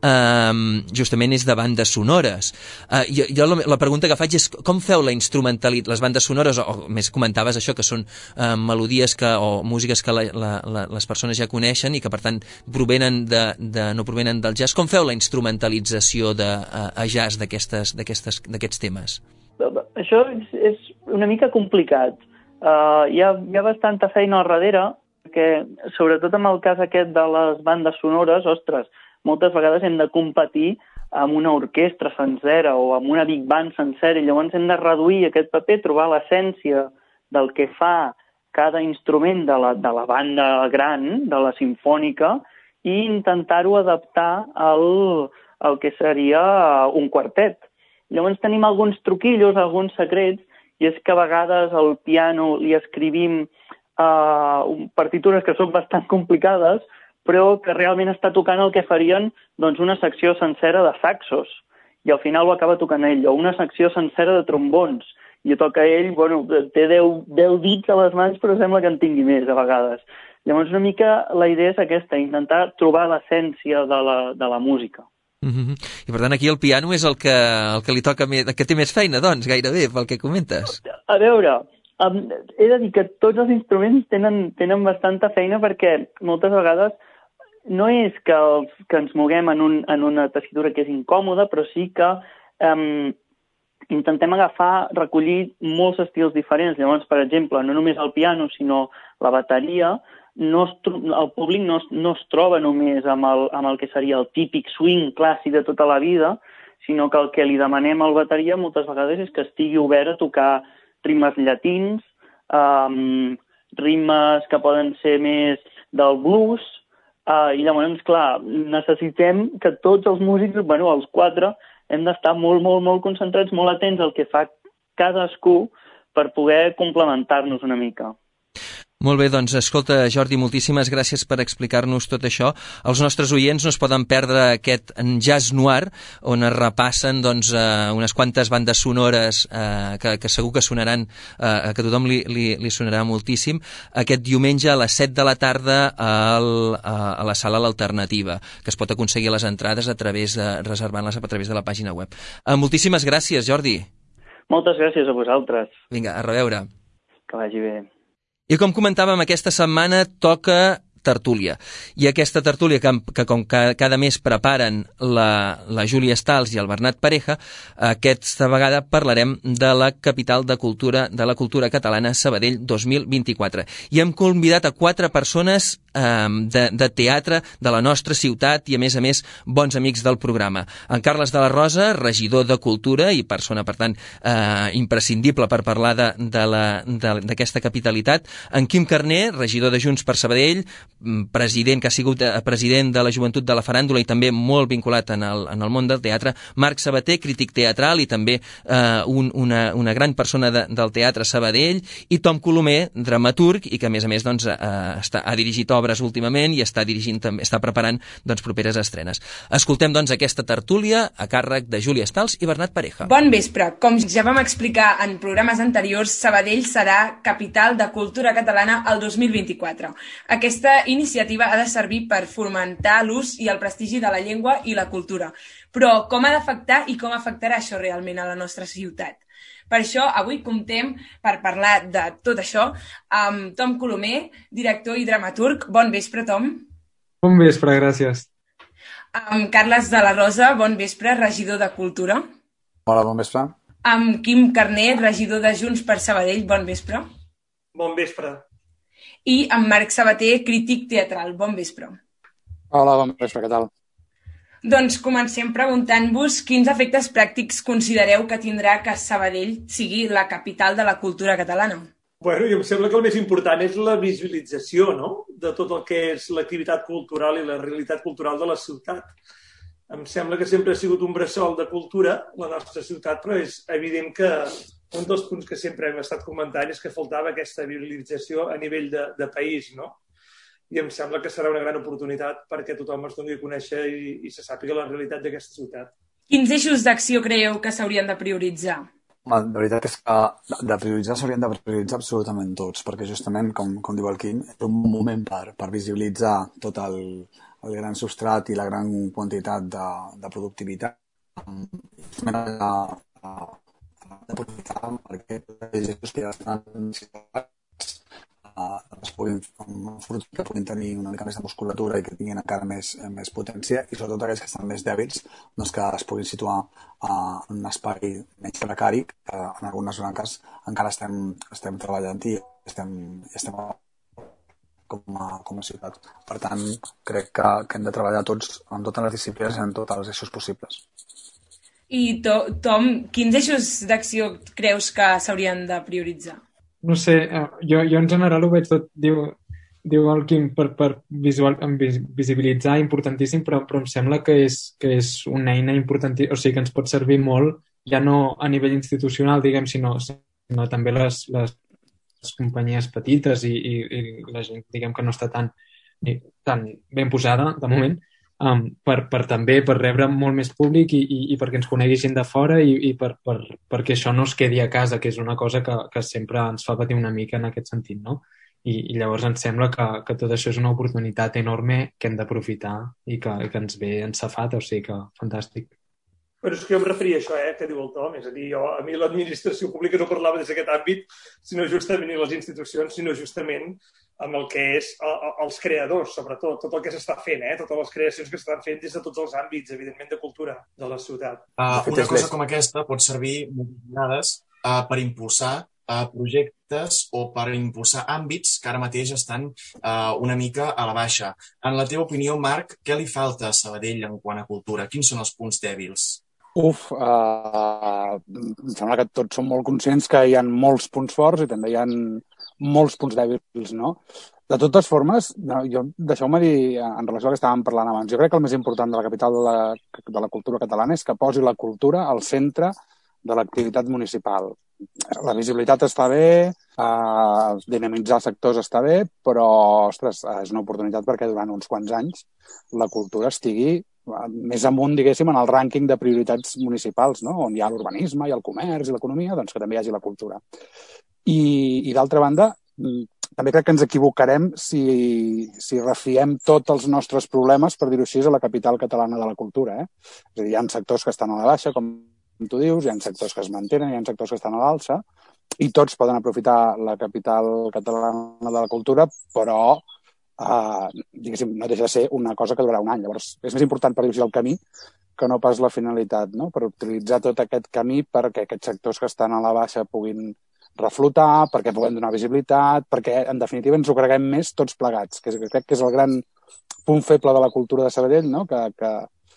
eh, justament és de bandes sonores. Eh, jo, jo la, la pregunta que faig és com feu la instrumentalitat, les bandes sonores, o, o més comentaves això, que són eh, melodies que, o músiques que la, la, la, les persones ja coneixen i que per tant provenen de, de, no provenen del jazz. Com feu la instrumentalització de, a, a jazz d'aquests temes? Això és, és una mica complicat. Uh, hi, ha, hi ha bastanta feina al darrere, perquè sobretot en el cas aquest de les bandes sonores, ostres, moltes vegades hem de competir amb una orquestra sencera o amb una big band sencera, i llavors hem de reduir aquest paper, trobar l'essència del que fa cada instrument de la, de la banda gran, de la simfònica, i intentar-ho adaptar al, al que seria un quartet. Llavors tenim alguns truquillos, alguns secrets, i és que a vegades al piano li escrivim uh, partitures que són bastant complicades, però que realment està tocant el que farien doncs, una secció sencera de saxos, i al final ho acaba tocant ell, o una secció sencera de trombons, i toca ell, bueno, té deu, deu dits a les mans, però sembla que en tingui més a vegades. Llavors una mica la idea és aquesta, intentar trobar l'essència de la, de la música. Mm-hmm. I per tant aquí el piano és el que, el que li toca més, el que té més feina, doncs, gairebé, pel que comentes. A veure, um, he de dir que tots els instruments tenen, tenen bastanta feina, perquè moltes vegades no és que, els, que ens moguem en, un, en una tessitura que és incòmoda, però sí que um, intentem agafar, recollir molts estils diferents. Llavors, per exemple, no només el piano, sinó la bateria, no es, el públic no es, no es troba només amb el, amb el que seria el típic swing clàssic de tota la vida, sinó que el que li demanem al bateria moltes vegades és que estigui obert a tocar ritmes llatins, um, ritmes que poden ser més del blues, uh, i llavors, clar, necessitem que tots els músics, bueno, els quatre, hem d'estar molt, molt, molt concentrats, molt atents al que fa cadascú per poder complementar-nos una mica. Molt bé, doncs, escolta, Jordi, moltíssimes gràcies per explicar-nos tot això. Els nostres oients no es poden perdre aquest Jazz Noir, on es repassen doncs, eh, unes quantes bandes sonores eh, que, que segur que sonaran, eh, que a tothom li, li, li sonarà moltíssim, aquest diumenge a les set de la tarda al, a, a la sala L'Alternativa, que es pot aconseguir les entrades a través de, reservant-les a través de la pàgina web. Eh, moltíssimes gràcies, Jordi. Moltes gràcies a vosaltres. Vinga, a reveure. Que vagi bé. I com comentàvem, aquesta setmana toca tertúlia. I aquesta tertúlia que, que com que cada mes preparen la, la Júlia Stals i el Bernat Pareja, aquesta vegada parlarem de la capital de cultura de la cultura catalana, Sabadell dos mil vint-i-quatre. I hem convidat a quatre persones eh, de, de teatre de la nostra ciutat i, a més a més, bons amics del programa. En Carles de la Rosa, regidor de Cultura i persona, per tant, eh, imprescindible per parlar d'aquesta capitalitat. En Quim Carner, regidor de Junts per Sabadell, president que ha sigut president de la Joventut de la Faràndula i també molt vinculat en el, en el món del teatre. Marc Sabater, crític teatral i també eh, un, una, una gran persona de, del teatre Sabadell, i Tom Colomer, dramaturg, i que a més a més doncs, eh, està, ha dirigit obres últimament i està dirigint també, està preparant doncs, properes estrenes. Escoltem doncs aquesta tertúlia a càrrec de Júlia Stals i Bernat Pareja. Bon vespre. Com ja vam explicar en programes anteriors, Sabadell serà capital de cultura catalana el dos mil vint-i-quatre. Aquesta iniciativa ha de servir per fomentar l'ús i el prestigi de la llengua i la cultura. Però com ha d'afectar i com afectarà això realment a la nostra ciutat? Per això, avui comptem, per parlar de tot això, amb Tom Colomer, director i dramaturg. Bon vespre, Tom. Bon vespre, gràcies. Amb Carles de la Rosa, bon vespre, regidor de Cultura. Hola, bon vespre. Amb Quim Carner, regidor de Junts per Sabadell, bon vespre. Bon vespre. I amb Marc Sabater, crític teatral. Bon vespre. Hola, bon vespre, què tal? Doncs comencem preguntant-vos quins efectes pràctics considereu que tindrà que Sabadell sigui la capital de la cultura catalana. Bueno, i em sembla que el més important és la visualització, no?, de tot el que és l'activitat cultural i la realitat cultural de la ciutat. Em sembla que sempre ha sigut un bressol de cultura, la nostra ciutat, però és evident que un dels punts que sempre hem estat comentant és que faltava aquesta visualització a nivell de, de país, no? I em sembla que serà una gran oportunitat perquè tothom es doni a conèixer i, i se sàpiga la realitat d'aquesta ciutat. Quins eixos d'acció creieu que s'haurien de prioritzar? La veritat és que de prioritzar s'haurien de prioritzar absolutament tots, perquè justament, com, com diu el Quim, és un moment per, per visibilitzar tot el, el gran substrat i la gran quantitat de, de productivitat. Justament a, a, a aprofitar perquè els gestos que ja estan es puguin, que puguin tenir una mica més de musculatura i que tinguin encara més, més potència, i sobretot aquells que estan més dèbils, doncs que es puguin situar uh, en un espai menys precari, que en algunes branques encara estem, estem treballant i estem, estem com a, com a ciutat. Per tant, crec que, que hem de treballar tots en totes les disciplines i en tots els eixos possibles. I Tom, quins eixos d'acció creus que s'haurien de prioritzar? No sé, jo, jo en general ho veig tot, diu, diu el Quim, per, per visual, visibilitzar, importantíssim, però, però em sembla que és, que és una eina importantíssima, o sigui, que ens pot servir molt, ja no a nivell institucional, diguem, sinó, sinó també les, les, les companyies petites i, i, i la gent, diguem, que no està tan, tan ben posada, de moment, Um, per, per també per rebre molt més públic i, i, i perquè ens conegui gent de fora i, i per, per, perquè això no es quedi a casa, que és una cosa que, que sempre ens fa patir una mica en aquest sentit, no? I, i llavors ens sembla que, que tot això és una oportunitat enorme que hem d'aprofitar i que, que ens ve ensafat, o sigui que fantàstic. Però és que jo em referia a això, eh, que diu el Tom, és a dir, jo, a mi l'administració pública no parlava des d'aquest àmbit, sinó justament les institucions, sinó justament amb el que és els creadors, sobretot, tot el que s'està fent, eh, totes les creacions que s'estan fent des de tots els àmbits, evidentment, de cultura de la ciutat. Uh, una cosa com aquesta pot servir moltes vegades uh, per impulsar uh, projectes o per impulsar àmbits que ara mateix estan uh, una mica a la baixa. En la teva opinió, Marc, què li falta a Sabadell en quant a cultura? Quins són els punts dèbils? Uf, uh, em sembla que tots som molt conscients que hi ha molts punts forts i també hi ha molts punts dèbils, no? De totes formes, jo, deixeu-me dir, en relació al que estàvem parlant abans, jo crec que el més important de la capital de la, de la cultura catalana és que posi la cultura al centre de l'activitat municipal. La visibilitat està bé, uh, dinamitzar sectors està bé, però, ostres, és una oportunitat perquè durant uns quants anys la cultura estigui més amunt, diguéssim, en el rànquing de prioritats municipals, no? On hi ha l'urbanisme, hi ha el comerç i l'economia, doncs que també hi hagi la cultura. I, i d'altra banda, també crec que ens equivocarem si, si refiem tots els nostres problemes, per dir-ho així, a la capital catalana de la cultura. Eh? És a dir, hi ha sectors que estan a la baixa, com tu dius, hi ha sectors que es mantenen, hi ha sectors que estan a l'alça, i tots poden aprofitar la capital catalana de la cultura, però Uh, diguéssim, no deixa de ser una cosa que durarà un any. Llavors, és més important per dir-ho el camí que no pas la finalitat, no? Per utilitzar tot aquest camí perquè aquests sectors que estan a la baixa puguin reflotar, perquè puguem donar visibilitat, perquè, en definitiva, ens ho creguem més tots plegats, que crec que és el gran punt feble de la cultura de Sabadell, no? Que, que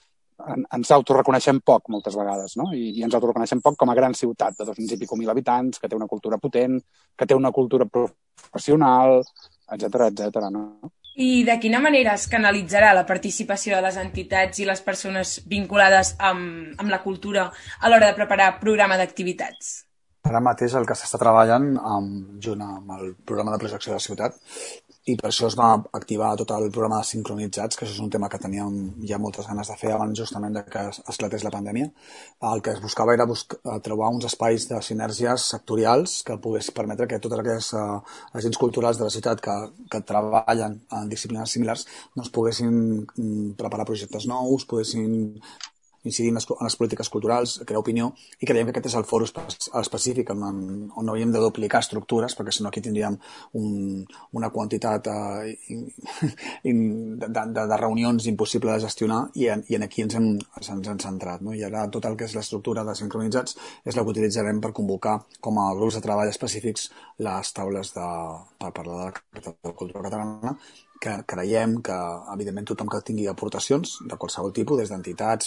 ens autoreconeixem poc moltes vegades, no? I, i ens autoreconeixem poc com a gran ciutat de dos-cents i pico mil habitants, que té una cultura potent, que té una cultura professional, etcètera, etcètera, no? I de quina manera es canalitzarà la participació de les entitats i les persones vinculades amb, amb la cultura a l'hora de preparar programa d'activitats? Ara mateix el que s'està treballant amb, junt amb el programa de projecció de la ciutat, i per això es va activar tot el programa de sincronitzats, que això és un tema que teníem ja moltes ganes de fer abans justament de que esclatés la pandèmia. El que es buscava era buscar, trobar uns espais de sinergies sectorials que pogués permetre que totes aquelles uh, agents culturals de la ciutat que, que treballen en disciplines similars doncs poguessin mm, preparar projectes nous, poguessin incidir en les, en les polítiques culturals, crear opinió, i creiem que aquest és el fòrum específic on, on no hauríem de duplicar estructures, perquè si no aquí tindríem un, una quantitat uh, in, in, de, de, de reunions impossible de gestionar, i, en, i en aquí ens hem, ens hem centrat. No? I ara tot el que és l'estructura de sincronitzats és la que utilitzarem per convocar com a grups de treball específics les taules de, per parlar de la cultura catalana, que creiem que, evidentment, tothom que tingui aportacions de qualsevol tipus, des d'entitats fins a qualsevol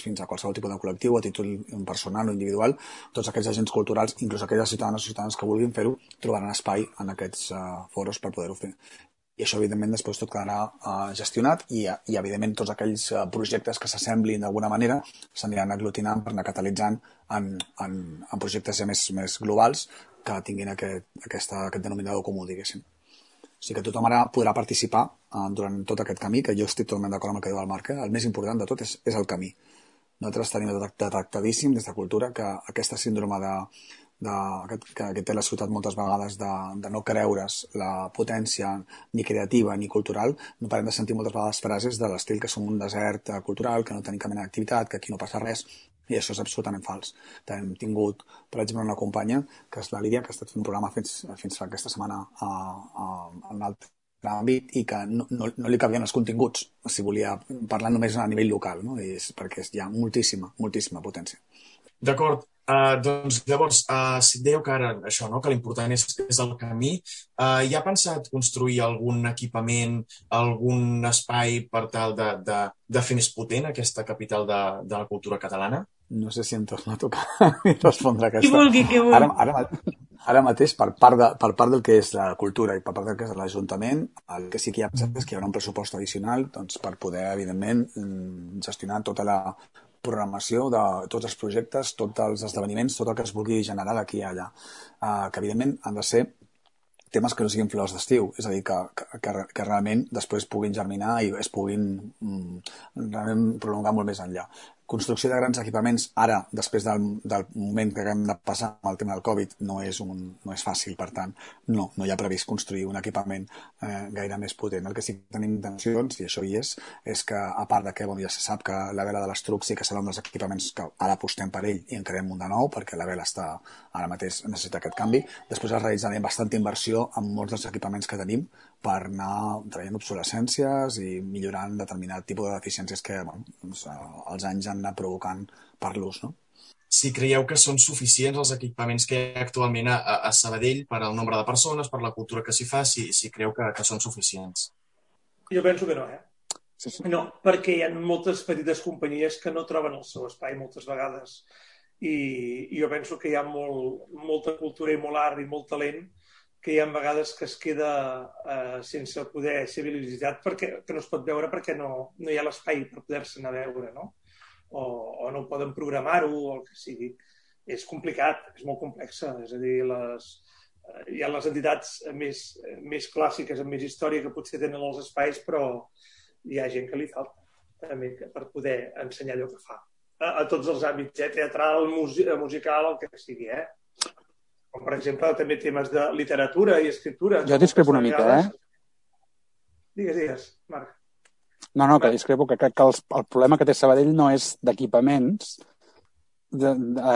qualsevol tipus de col·lectiu, a títol personal o individual, tots aquells agents culturals, inclús aquelles ciutadanes o ciutadans que vulguin fer-ho, trobaran espai en aquests uh, foros per poder-ho fer. I això, evidentment, després tot quedarà uh, gestionat i, i, evidentment, tots aquells uh, projectes que s'assemblin d'alguna manera s'aniran aglutinant per anar catalitzant en, en, en projectes ja més, més globals que tinguin aquest, aquesta, aquest denominador comú, diguéssim. O sigui que tothom ara podrà participar uh, durant tot aquest camí, que jo estic totalment d'acord amb el que diu el Marc, eh? El més important de tot és, és el camí. Nosaltres tenim detectadíssim des de Cultura que aquesta síndrome de, de, que, que té la ciutat moltes vegades de, de no creure's la potència ni creativa ni cultural, no parem de sentir moltes vegades frases de l'estil que som un desert cultural, que no tenim cap mena d'activitat, que aquí no passa res, i això és absolutament fals. Hem tingut, per exemple, una companya, que és la Lídia, que ha estat fent un programa fins, fins fa aquesta setmana a, a, a un altre àmbit i que no, no, no li cabien els continguts si volia parlar només a nivell local, no? I és perquè hi ha moltíssima, moltíssima potència. D'acord. Uh, doncs llavors, uh, si dèieu que ara això, no? Que l'important és, és el camí, uh, hi ha pensat construir algun equipament, algun espai per tal de, de, de fer més potent aquesta capital de, de la cultura catalana? No sé si em torna a tocar respondre a aquesta. Qui vulgui, qui vulgui. Ara, ara, ara mateix, per part, de, per part del que és la cultura i per part del que és l'Ajuntament, el que sí que hi ha pensat és que hi haurà un pressupost addicional doncs, per poder, evidentment, gestionar tota la programació de tots els projectes, tots els esdeveniments, tot el que es vulgui generar d'aquí a allà. Uh, que, evidentment, han de ser temes que no siguin flors d'estiu, és a dir, que, que, que realment després puguin germinar i es puguin mm, realment prolongar molt més enllà. Construcció de grans equipaments, ara, després del, del moment que hem de passar amb el tema del Covid, no és, un, no és fàcil, per tant, no, no hi ha previst construir un equipament eh, gaire més potent. El que sí que tenim intencions, i això hi és, és que, a part de que bueno, ja se sap que la vela de l'Estruc sí que serà un dels equipaments que ara apostem per ell i en creem un de nou, perquè la vela està, ara mateix necessita aquest canvi. Després es realitzarem bastanta inversió en molts dels equipaments que tenim per anar traient obsolescències i millorant determinat tipus de deficiències que bueno, doncs, els anys han anat provocant per l'ús, no? Si creieu que són suficients els equipaments que hi ha actualment a, a Sabadell per al nombre de persones, per la cultura que s'hi fa, si, si creu que, que són suficients? Jo penso que no, eh? Sí, sí. No, perquè hi ha moltes petites companyies que no troben el seu espai moltes vegades i, i jo penso que hi ha molt, molta cultura i molt art i molt talent que hi ha vegades que es queda eh, sense poder ser visitat perquè que no es pot veure perquè no, no hi ha l'espai per poder-se anar a veure, no? O, o no poden programar-ho o el que sigui. És complicat, és molt complexa. És a dir, les, eh, hi ha les entitats més, més clàssiques, amb més història, que potser tenen els espais, però hi ha gent que li falta també per poder ensenyar allò que fa. A, a tots els àmbits, eh? Teatral, musical, el que sigui, eh? Com, per exemple, també temes de literatura i escriptura. Jo discrepo una mica, eh? Digues, digues, Marc. No, no, que discrepo, que crec que el, el problema que té Sabadell no és d'equipaments, de, de,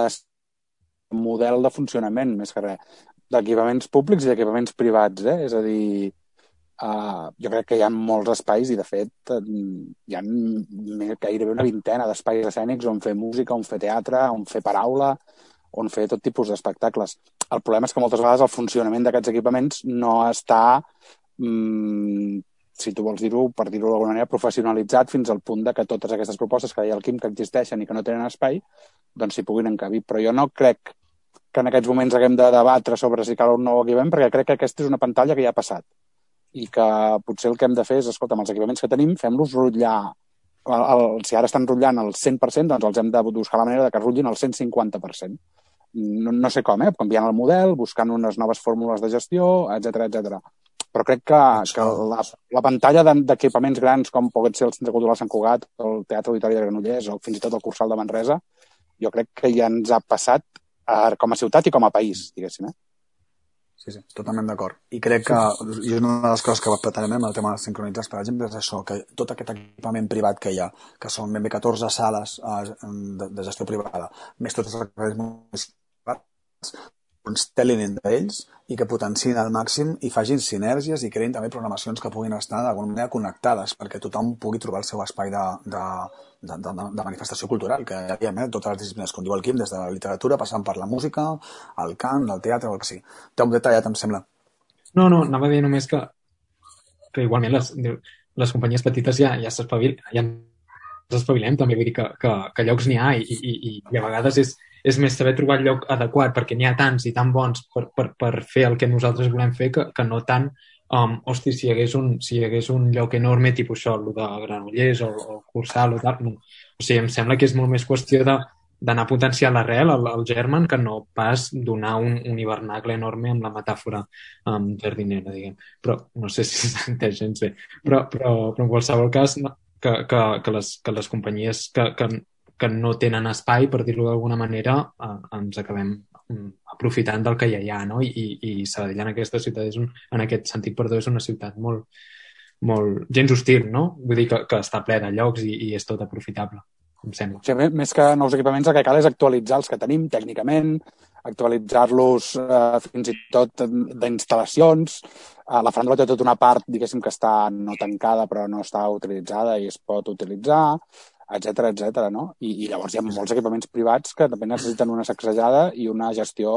de model de funcionament, més que res, d'equipaments públics i d'equipaments privats, eh? És a dir, uh, jo crec que hi ha molts espais i, de fet, hi ha gairebé una vintena d'espais escènics on fer música, on fer teatre, on fer paraula, on fer tot tipus d'espectacles. El problema és que moltes vegades el funcionament d'aquests equipaments no està, mmm, si tu vols dir-ho, per dir-ho d'alguna manera, professionalitzat fins al punt de que totes aquestes propostes que deia el Quim que existeixen i que no tenen espai, doncs s'hi puguin encabir. Però jo no crec que en aquests moments haguem de debatre sobre si cal un nou equipament, perquè crec que aquesta és una pantalla que ja ha passat. I que potser el que hem de fer és, escolta, amb els equipaments que tenim, fem-los rotllar. El, el, si ara estan rotllant el cent per cent, doncs els hem de buscar la manera de que rotllin el cent cinquanta per cent. No, no sé com, eh? Canviant el model, buscant unes noves fórmules de gestió, etcètera, etcètera. Però crec que, que la, la pantalla d'equipaments grans, com pot ser el Centre Cultural Sant Cugat, el Teatre Auditori de Granollers o fins i tot el Cursal de Manresa, jo crec que ja ens ha passat eh, com a ciutat i com a país, diguéssim. Eh? Sí, sí, totalment d'acord. I crec que, i una de les coses que pretenem amb el tema dels sincronitzats, per exemple, és això, que tot aquest equipament privat que hi ha, que són ben bé catorze sales eh, de, de gestió privada, més tots els equipaments privats, doncs telin entre ells i que potenciïn al màxim i facin sinergies i creïn també programacions que puguin estar d'alguna manera connectades perquè tothom pugui trobar el seu espai de, de, de, de, de manifestació cultural, que hi ha eh, totes les disciplines, com diu el Quim, des de la literatura, passant per la música, el cant, el teatre o el que sigui. Té un detallat, em sembla. No, no, anava a dir només que, que igualment les, les companyies petites ja, ja s'espavilen, ja espavilem també, vull dir que, que, que llocs n'hi ha i, i, i, i a vegades és, és més saber trobar el lloc adequat perquè n'hi ha tants i tan bons per, per, per fer el que nosaltres volem fer que, que no tant, um, hosti, si hi hagués un, si hi hagués un lloc enorme tipus això, el de Granollers o, o Cursal o tal, no. O sigui, em sembla que és molt més qüestió de d'anar a potenciar l'arrel, el, el germen, que no pas donar un, un hivernacle enorme amb la metàfora um, jardinera, diguem. Però no sé si s'entén gens bé. Però, però, però en qualsevol cas, no, que, que, que, les, que les companyies que, que, que no tenen espai, per dir-ho d'alguna manera, eh, ens acabem aprofitant del que ja hi ha, no? I, i Sabadell en aquesta ciutat és un, en aquest sentit, perdó, és una ciutat molt, molt gens hostil, no? Vull dir que, que està ple de llocs i, i és tot aprofitable. Em sembla. Sí, més que nous equipaments, el que cal és actualitzar els que tenim tècnicament, actualitzar-los eh, fins i tot d'instal·lacions. Eh, la Fràndula té tota una part, diguéssim, que està no tancada però no està utilitzada i es pot utilitzar, etcètera, etcètera, no? I, I llavors hi ha molts equipaments privats que també necessiten una sacsejada i una gestió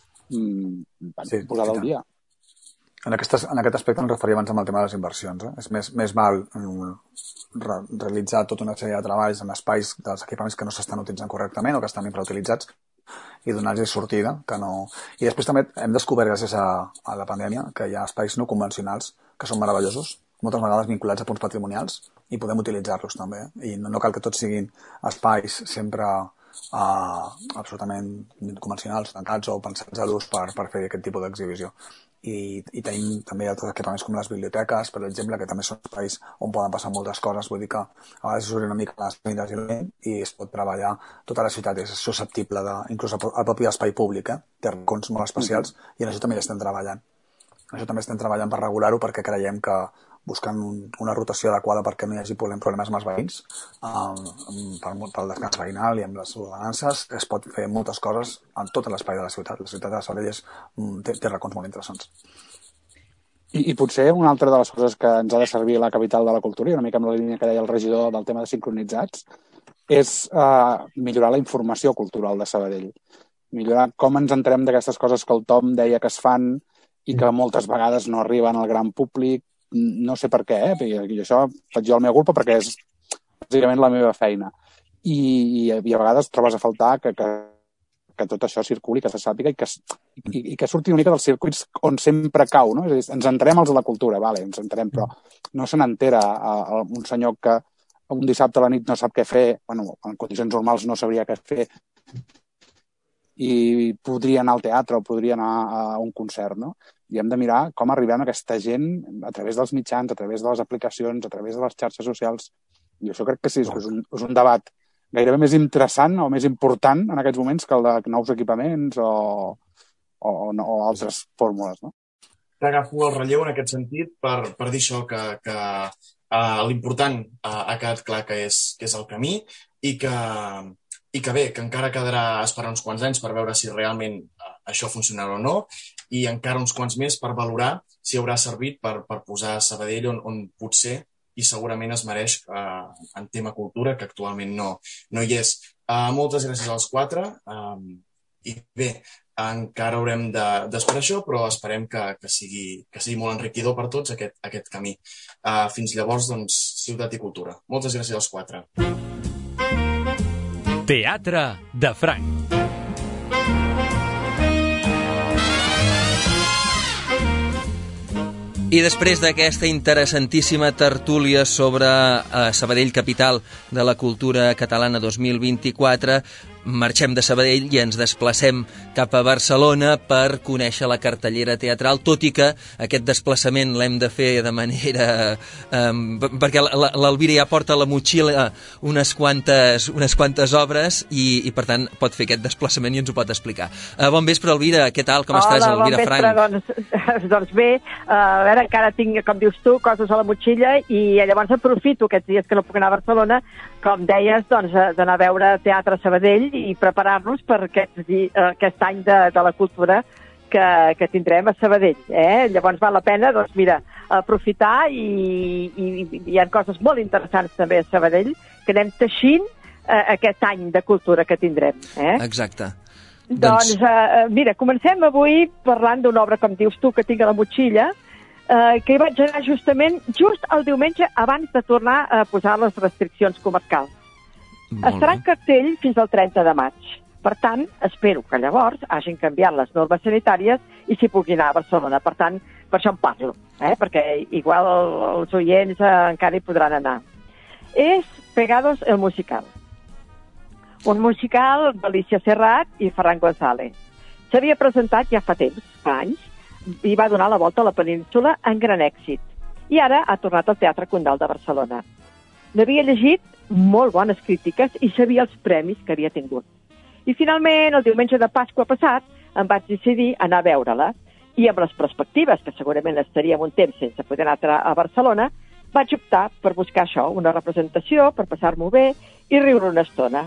mm, sí, posada al dia. En, aquestes, en aquest aspecte em referia abans amb el tema de les inversions. Eh? És més, més val um, re, realitzar tota una sèrie de treballs en espais dels equipaments que no s'estan utilitzant correctament o que estan infrautilitzats i donar-los sortida. Que no... I després també hem descobert, gràcies a, a la pandèmia, que hi ha espais no convencionals que són meravellosos, moltes vegades vinculats a punts patrimonials i podem utilitzar-los també. I no, no cal que tots siguin espais sempre uh, absolutament convencionals, tancats o pensats a l'ús per, per fer aquest tipus d'exhibició. I, i tenim també altres equipaments com les biblioteques, per exemple, que també són espais on poden passar moltes coses. Vull dir que a vegades és una mica les mides i es pot treballar. Tota la ciutat és susceptible de, inclús el propi espai públic, eh? Té racons molt especials mm-hmm. i en això també hi estem treballant. En això també estem treballant per regular-ho perquè creiem que buscant un, una rotació adequada perquè no hi hagi problemes amb els veïns, um, pel, pel descans veïnal i amb les ordenances, es pot fer moltes coses en tot l'espai de la ciutat. La ciutat de Sabadell és, té, té racons molt interessants. I, I potser una altra de les coses que ens ha de servir la capital de la cultura, i una mica amb la línia que deia el regidor del tema de sincronitzats, és uh, millorar la informació cultural de Sabadell. Millorar com ens enterem d'aquestes coses que el Tom deia que es fan i que moltes vegades no arriben al gran públic. No sé per què, eh? I això faig jo el meu culpa perquè és bàsicament la meva feina. I, i, i a vegades trobes a faltar que, que, que tot això circuli, que se sàpiga i que, i, i que surti una mica dels circuits on sempre cau, no? És a dir, ens enterem els de la cultura, vale, ens enterem, però no se n'entera un senyor que un dissabte a la nit no sap què fer, bueno, en condicions normals no sabria què fer, i podria anar al teatre o podria anar a un concert, no? I hem de mirar com arribem a aquesta gent a través dels mitjans, a través de les aplicacions, a través de les xarxes socials. I això crec que sí, és un, és un debat gairebé més interessant o més important en aquests moments que el de nous equipaments o, o, o, o altres fórmules, no? T'agafo el relleu en aquest sentit per, per dir això, que, que uh, l'important uh, ha quedat clar que és, que és el camí i que, i que bé, que encara quedarà esperar uns quants anys per veure si realment uh, això funcionarà o no, i encara uns quants més per valorar si haurà servit per, per posar Sabadell on, on potser i segurament es mereix eh, en tema cultura, que actualment no, no hi és. Uh, moltes gràcies als quatre. Um, I bé, encara haurem d'esperar de, això, però esperem que, que, sigui, que sigui molt enriquidor per tots aquest, aquest camí. Uh, fins llavors, doncs, ciutat i cultura. Moltes gràcies als quatre. Teatre de Franc. I després d'aquesta interessantíssima tertúlia sobre eh, Sabadell, capital de la cultura catalana dos mil vint-i-quatre, marxem de Sabadell i ens desplacem cap a Barcelona per conèixer la cartellera teatral, tot i que aquest desplaçament l'hem de fer de manera... Eh, perquè l'Elvira ja porta a la motxilla unes quantes, unes quantes obres i, i, per tant, pot fer aquest desplaçament i ens ho pot explicar. Eh, bon vespre, Elvira. Què tal? Com Hola, estàs, Elvira bon Franc? vespre, doncs, doncs bé, a veure, encara tinc, com dius tu, coses a la motxilla i llavors aprofito aquests dies que no puc anar a Barcelona, com deies, doncs, d'anar a veure teatre a Sabadell i preparar-nos per aquest, aquest any de, de la cultura que, que tindrem a Sabadell. Eh? Llavors val la pena, doncs mira, aprofitar i, i, i hi ha coses molt interessants també a Sabadell que anem teixint eh, aquest any de cultura que tindrem. Eh? Exacte. Doncs, doncs eh, mira, comencem avui parlant d'una obra, com dius tu, que tinc a la motxilla, eh, que hi vaig anar justament just el diumenge abans de tornar a posar les restriccions comarcals. Estarà en cartell fins al trenta de maig. Per tant, espero que llavors hagin canviat les normes sanitàries i s'hi pugui anar a Barcelona. Per tant, per això en parlo, eh? Perquè igual els oients eh, encara hi podran anar. És Pegados el musical. Un musical d'Alicia Serrat i Ferran González. S'havia presentat ja fa temps, fa anys, i va donar la volta a la península en gran èxit. I ara ha tornat al Teatre Condal de Barcelona. N'havia llegit molt bones crítiques i sabia els premis que havia tingut. I finalment, el diumenge de Pasqua passat, em vaig decidir anar a veure-la. I amb les perspectives, que segurament estaríem un temps sense poder anar a Barcelona, vaig optar per buscar això, una representació, per passar-m'ho bé i riure una estona.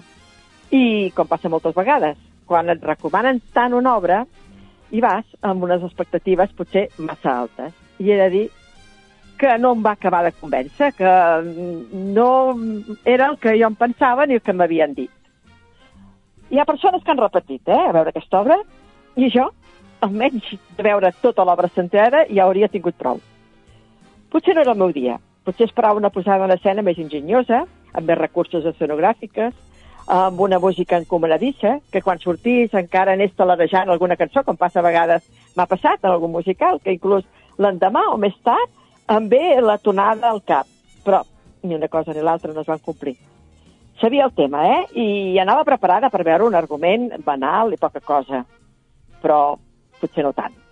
I, com passa moltes vegades, quan et recomanen tant una obra, hi vas amb unes expectatives potser massa altes. I he de dir que no em va acabar de convèncer, que no era el que jo em pensava ni el que m'havien dit. Hi ha persones que han repetit, eh, a veure aquesta obra, i jo, almenys de veure tota l'obra sencera, ja hauria tingut prou. Potser no era el meu dia. Potser esperava una posada en escena més enginyosa, amb més recursos escenogràfiques, amb una música encomanadissa, que quan sortís encara anés talarejant alguna cançó, com passa a vegades m'ha passat en algun musical, que inclús l'endemà o més tard em ve la tonada al cap. Però ni una cosa ni l'altra no es van complir. Sabia el tema, eh? I anava preparada per veure un argument banal i poca cosa. Però potser no tant.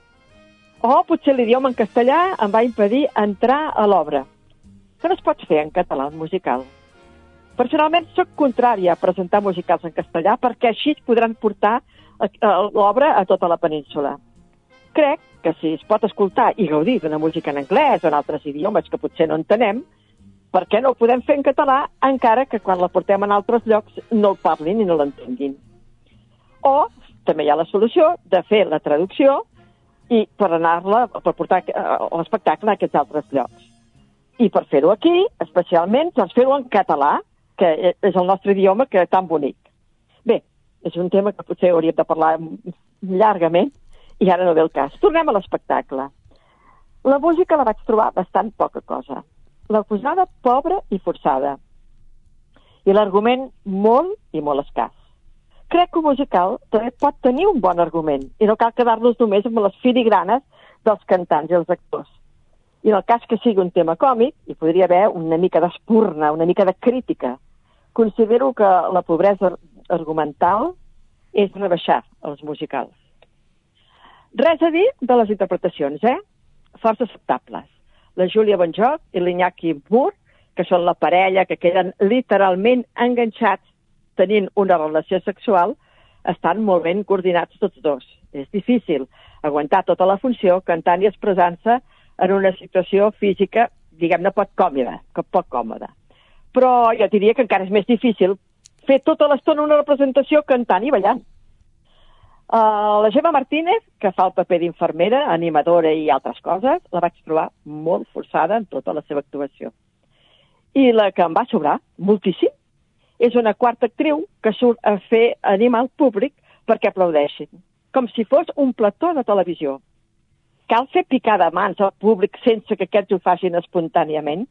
O potser l'idioma en castellà em va impedir entrar a l'obra. Que no es pot fer en català un musical. Personalment, sóc contrària a presentar musicals en castellà perquè així es podran portar l'obra a tota la península. Crec que si es pot escoltar i gaudir d'una música en anglès o en altres idiomes que potser no entenem, per què no ho podem fer en català, encara que quan la portem en altres llocs no el parlin i no l'entenguin? O també hi ha la solució de fer la traducció i per anar-la, per portar l'espectacle a aquests altres llocs. I per fer-ho aquí, especialment, doncs fer-ho en català, que és el nostre idioma, que és tan bonic. Bé, és un tema que potser hauríem de parlar llargament i ara no ve el cas. Tornem a l'espectacle. La música la vaig trobar bastant poca cosa. La posada pobra i forçada. I l'argument molt i molt escàs. Crec que un musical també pot tenir un bon argument i no cal quedar-nos només amb les filigranes dels cantants i els actors. I en el cas que sigui un tema còmic, hi podria haver una mica d'espurna, una mica de crítica. Considero que la pobresa argumental és rebaixar els musicals. Res a dir de les interpretacions, eh? Força acceptables. La Júlia Bonjoc i l'Iñaki Moore, que són la parella que queden literalment enganxats tenint una relació sexual, estan molt ben coordinats tots dos. És difícil aguantar tota la funció cantant i expressant-se en una situació física, diguem-ne, poc còmoda, poc còmoda. Però jo diria que encara és més difícil fer tota l'estona una representació cantant i ballant. Uh, la Gemma Martínez, que fa el paper d'infermera, animadora i altres coses, la vaig trobar molt forçada en tota la seva actuació. I la que em va sobrar, moltíssim, és una quarta actriu que surt a fer animar el públic perquè aplaudeixin, com si fos un plató de televisió. Cal fer picar de mans al públic sense que aquests ho facin espontàniament?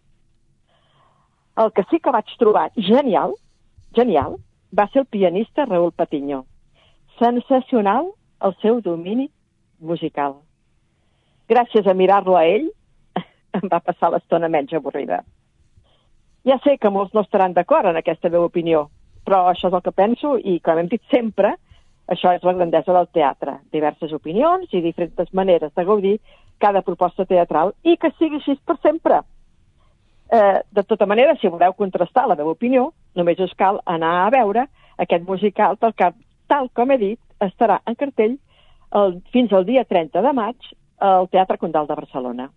El que sí que vaig trobar genial, genial, va ser el pianista Raúl Patiño. Sensacional el seu domini musical. Gràcies a mirar-lo a ell, em va passar l'estona menys avorrida. Ja sé que molts no estaran d'acord en aquesta meva opinió, però això és el que penso i, com hem dit sempre, això és la grandesa del teatre. Diverses opinions i diferents maneres de gaudir cada proposta teatral i que sigui així per sempre. Eh, de tota manera, si voleu contrastar la meva opinió, només us cal anar a veure aquest musical pel que, tal com he dit, estarà en cartell el, fins al dia trenta de maig al Teatre Condal de Barcelona.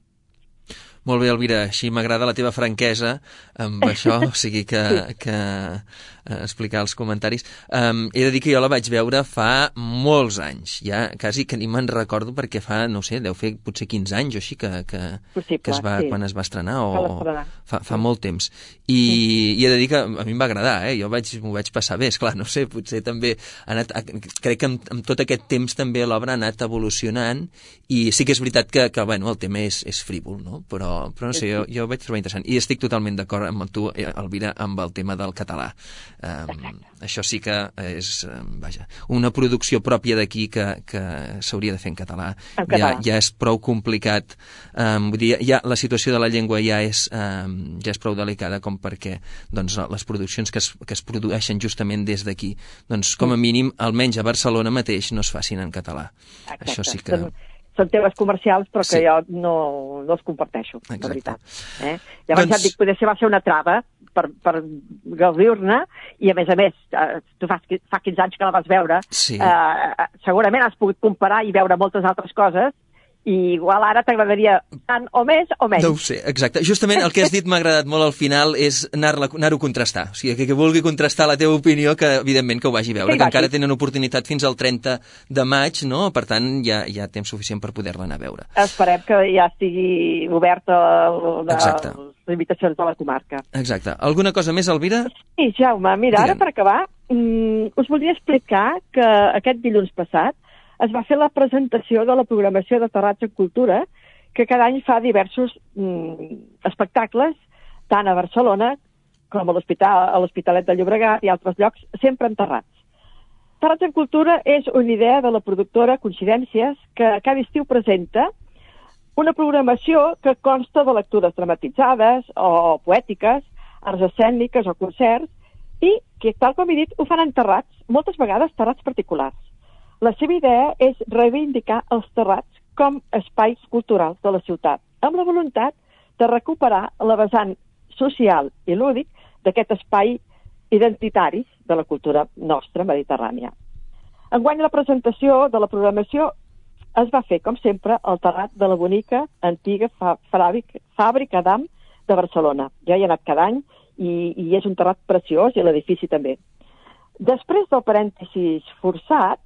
Molt bé, Elvira, així m'agrada la teva franquesa amb això, o sigui que, que eh, explicar els comentaris. Um, he de dir que jo la vaig veure fa molts anys, ja quasi que ni me'n recordo perquè fa, no sé, deu fer potser quinze anys o així que, que, Possible, que es va, sí. quan es va estrenar, o fa, fa molt temps. I, sí. I he de dir que a mi em va agradar, eh? Jo vaig, m'ho vaig passar bé, esclar, no sé, potser també ha anat, crec que amb, amb tot aquest temps també l'obra ha anat evolucionant i sí que és veritat que, que bueno, el tema és, és frívol, no? Però però, però no sé, jo, jo ho veig trobar interessant. I estic totalment d'acord amb tu, Elvira, amb el tema del català. Um, això sí que és, um, vaja, una producció pròpia d'aquí que, que s'hauria de fer en català. En català. Ja, ja és prou complicat. Um, vull dir, ja, la situació de la llengua ja és, um, ja és prou delicada com perquè doncs, les produccions que es, que es produeixen justament des d'aquí, doncs com a mínim, almenys a Barcelona mateix, no es facin en català. Exacte. Això sí que... Són, són temes comercials, però que sí. jo no, no els comparteixo, de veritat. Eh? Llavors doncs... ja et dic, potser va ser una trava per, per gaudir-ne, i a més a més, eh, tu fas, fa quinze anys que la vas veure, sí. eh, segurament has pogut comparar i veure moltes altres coses, i igual ara t'agradaria tant o més o menys. No ho sé, exacte. Justament el que has dit m'ha agradat molt al final és anar-ho anar a contrastar. O sigui, que, que vulgui contrastar la teva opinió, que evidentment que ho vagi a veure, sí, que vagi. Encara tenen oportunitat fins al trenta de maig, no? Per tant, ja hi ha temps suficient per poder-la anar a veure. Esperem que ja estigui oberta les invitacions de la comarca. Exacte. Alguna cosa més, Elvira? Sí, Jaume, mira, Digue'm. Ara per acabar, mm, us voldria explicar que aquest dilluns passat es va fer la presentació de la programació de Terrats en Cultura, que cada any fa diversos mm, espectacles, tant a Barcelona com a l'Hospital, a l'Hospitalet de Llobregat i altres llocs, sempre en Terrats. Terrats en Cultura és una idea de la productora Coincidències, que cada estiu presenta una programació que consta de lectures dramatitzades o poètiques, arts escèniques o concerts, i que, tal com he dit, ho fan en terrats, moltes vegades terrats particulars. La seva idea és reivindicar els terrats com espais culturals de la ciutat, amb la voluntat de recuperar la vessant social i lúdic d'aquest espai identitari de la cultura nostra mediterrània. Enguany la presentació de la programació es va fer, com sempre, al terrat de la bonica antiga fàbrica d'Am de Barcelona. Jo hi he anat cada any i, i és un terrat preciós, i l'edifici també. Després del parèntesis forçat,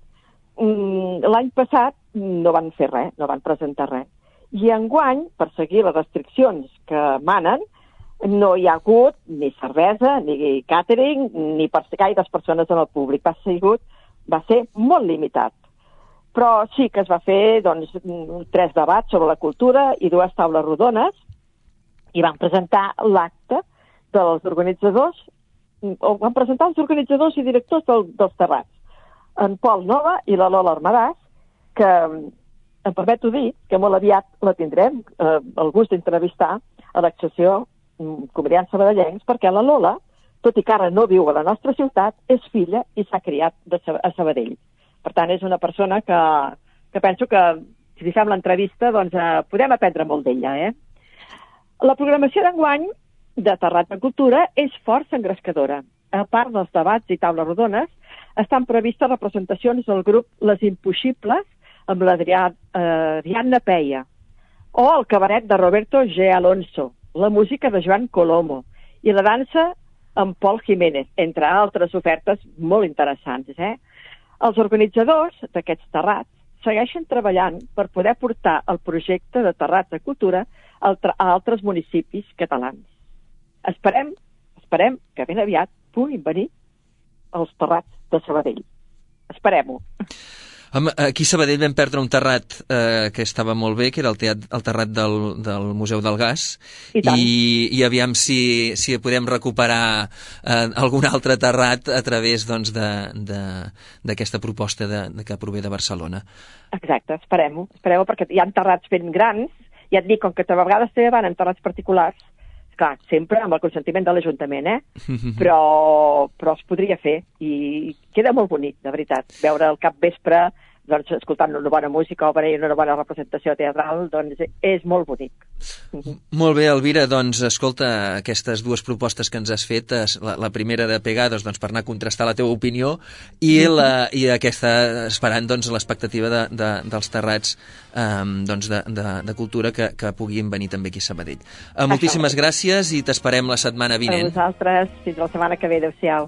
l'any passat no van fer res, no van presentar res. I enguany, per seguir les restriccions que manen, no hi ha hagut ni cervesa, ni càtering, ni per gaires persones en el públic. Va ser, va ser molt limitat. Però sí que es va fer doncs, tres debats sobre la cultura i dues taules rodones, i van presentar l'acte dels organitzadors, o van presentar els organitzadors i directors del, dels terrats, en Pol Nova i la Lola Armadàs, que em permeto dir que molt aviat la tindrem, eh, el gust d'entrevistar a l'associació Comediants Sabadellencs, perquè la Lola, tot i que ara no viu a la nostra ciutat, és filla i s'ha criat de, a Sabadell. Per tant, és una persona que, que penso que, si li fem l'entrevista, doncs eh, podem aprendre molt d'ella. Eh? La programació d'enguany de Terrats en Cultura és força engrescadora. A part dels debats i taules rodones, estan previstes representacions del grup Les Impossibles amb l'Adriana eh, Peia, o el cabaret de Roberto G. Alonso, la música de Joan Colomo i la dansa amb Pol Jiménez, entre altres ofertes molt interessants. Eh? Els organitzadors d'aquests terrats segueixen treballant per poder portar el projecte de Terrats de Cultura a altres municipis catalans. Esperem, esperem que ben aviat puguin venir els terrats de Sabadell. Esperem-ho. Aquí a Sabadell vam perdre un terrat eh, que estava molt bé, que era el, teat, el terrat del, del Museu del Gas, i, i, i aviam si, si podem recuperar eh, algun altre terrat a través doncs, d'aquesta proposta de, de, que prové de Barcelona. Exacte, esperem-ho, esperem-ho, perquè hi ha terrats ben grans, ja et dic, com que a vegades també van en terrats particulars, clar, sempre amb el consentiment de l'Ajuntament, eh? Però, però es podria fer i queda molt bonic, de veritat. Veure el capvespre, doncs, escoltant una bona música o veient una bona representació teatral, doncs és molt bonic. Molt bé, Elvira, doncs escolta, aquestes dues propostes que ens has fet, la, la primera de Pegados, doncs, per anar a contrastar la teva opinió, i, la, i aquesta esperant doncs, l'expectativa de, de, dels terrats um, doncs, de, de, de cultura que, que puguin venir també aquí a Sabadell. Uh, moltíssimes gràcies i t'esperem la setmana vinent. A vosaltres, fins la setmana que ve, adéu-siau.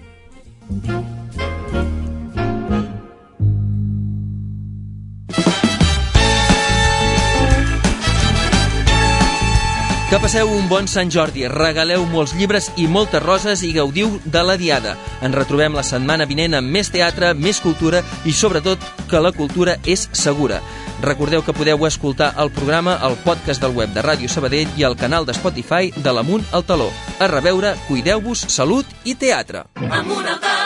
Que passeu un bon Sant Jordi, regaleu molts llibres i moltes roses i gaudiu de la Diada. Ens retrobem la setmana vinent amb més teatre, més cultura i sobretot que la cultura és segura. Recordeu que podeu escoltar el programa al podcast del web de Ràdio Sabadell i al canal de Spotify de l'Amunt al Taló. A reveure, cuideu-vos, salut i teatre! Amunt al Taló!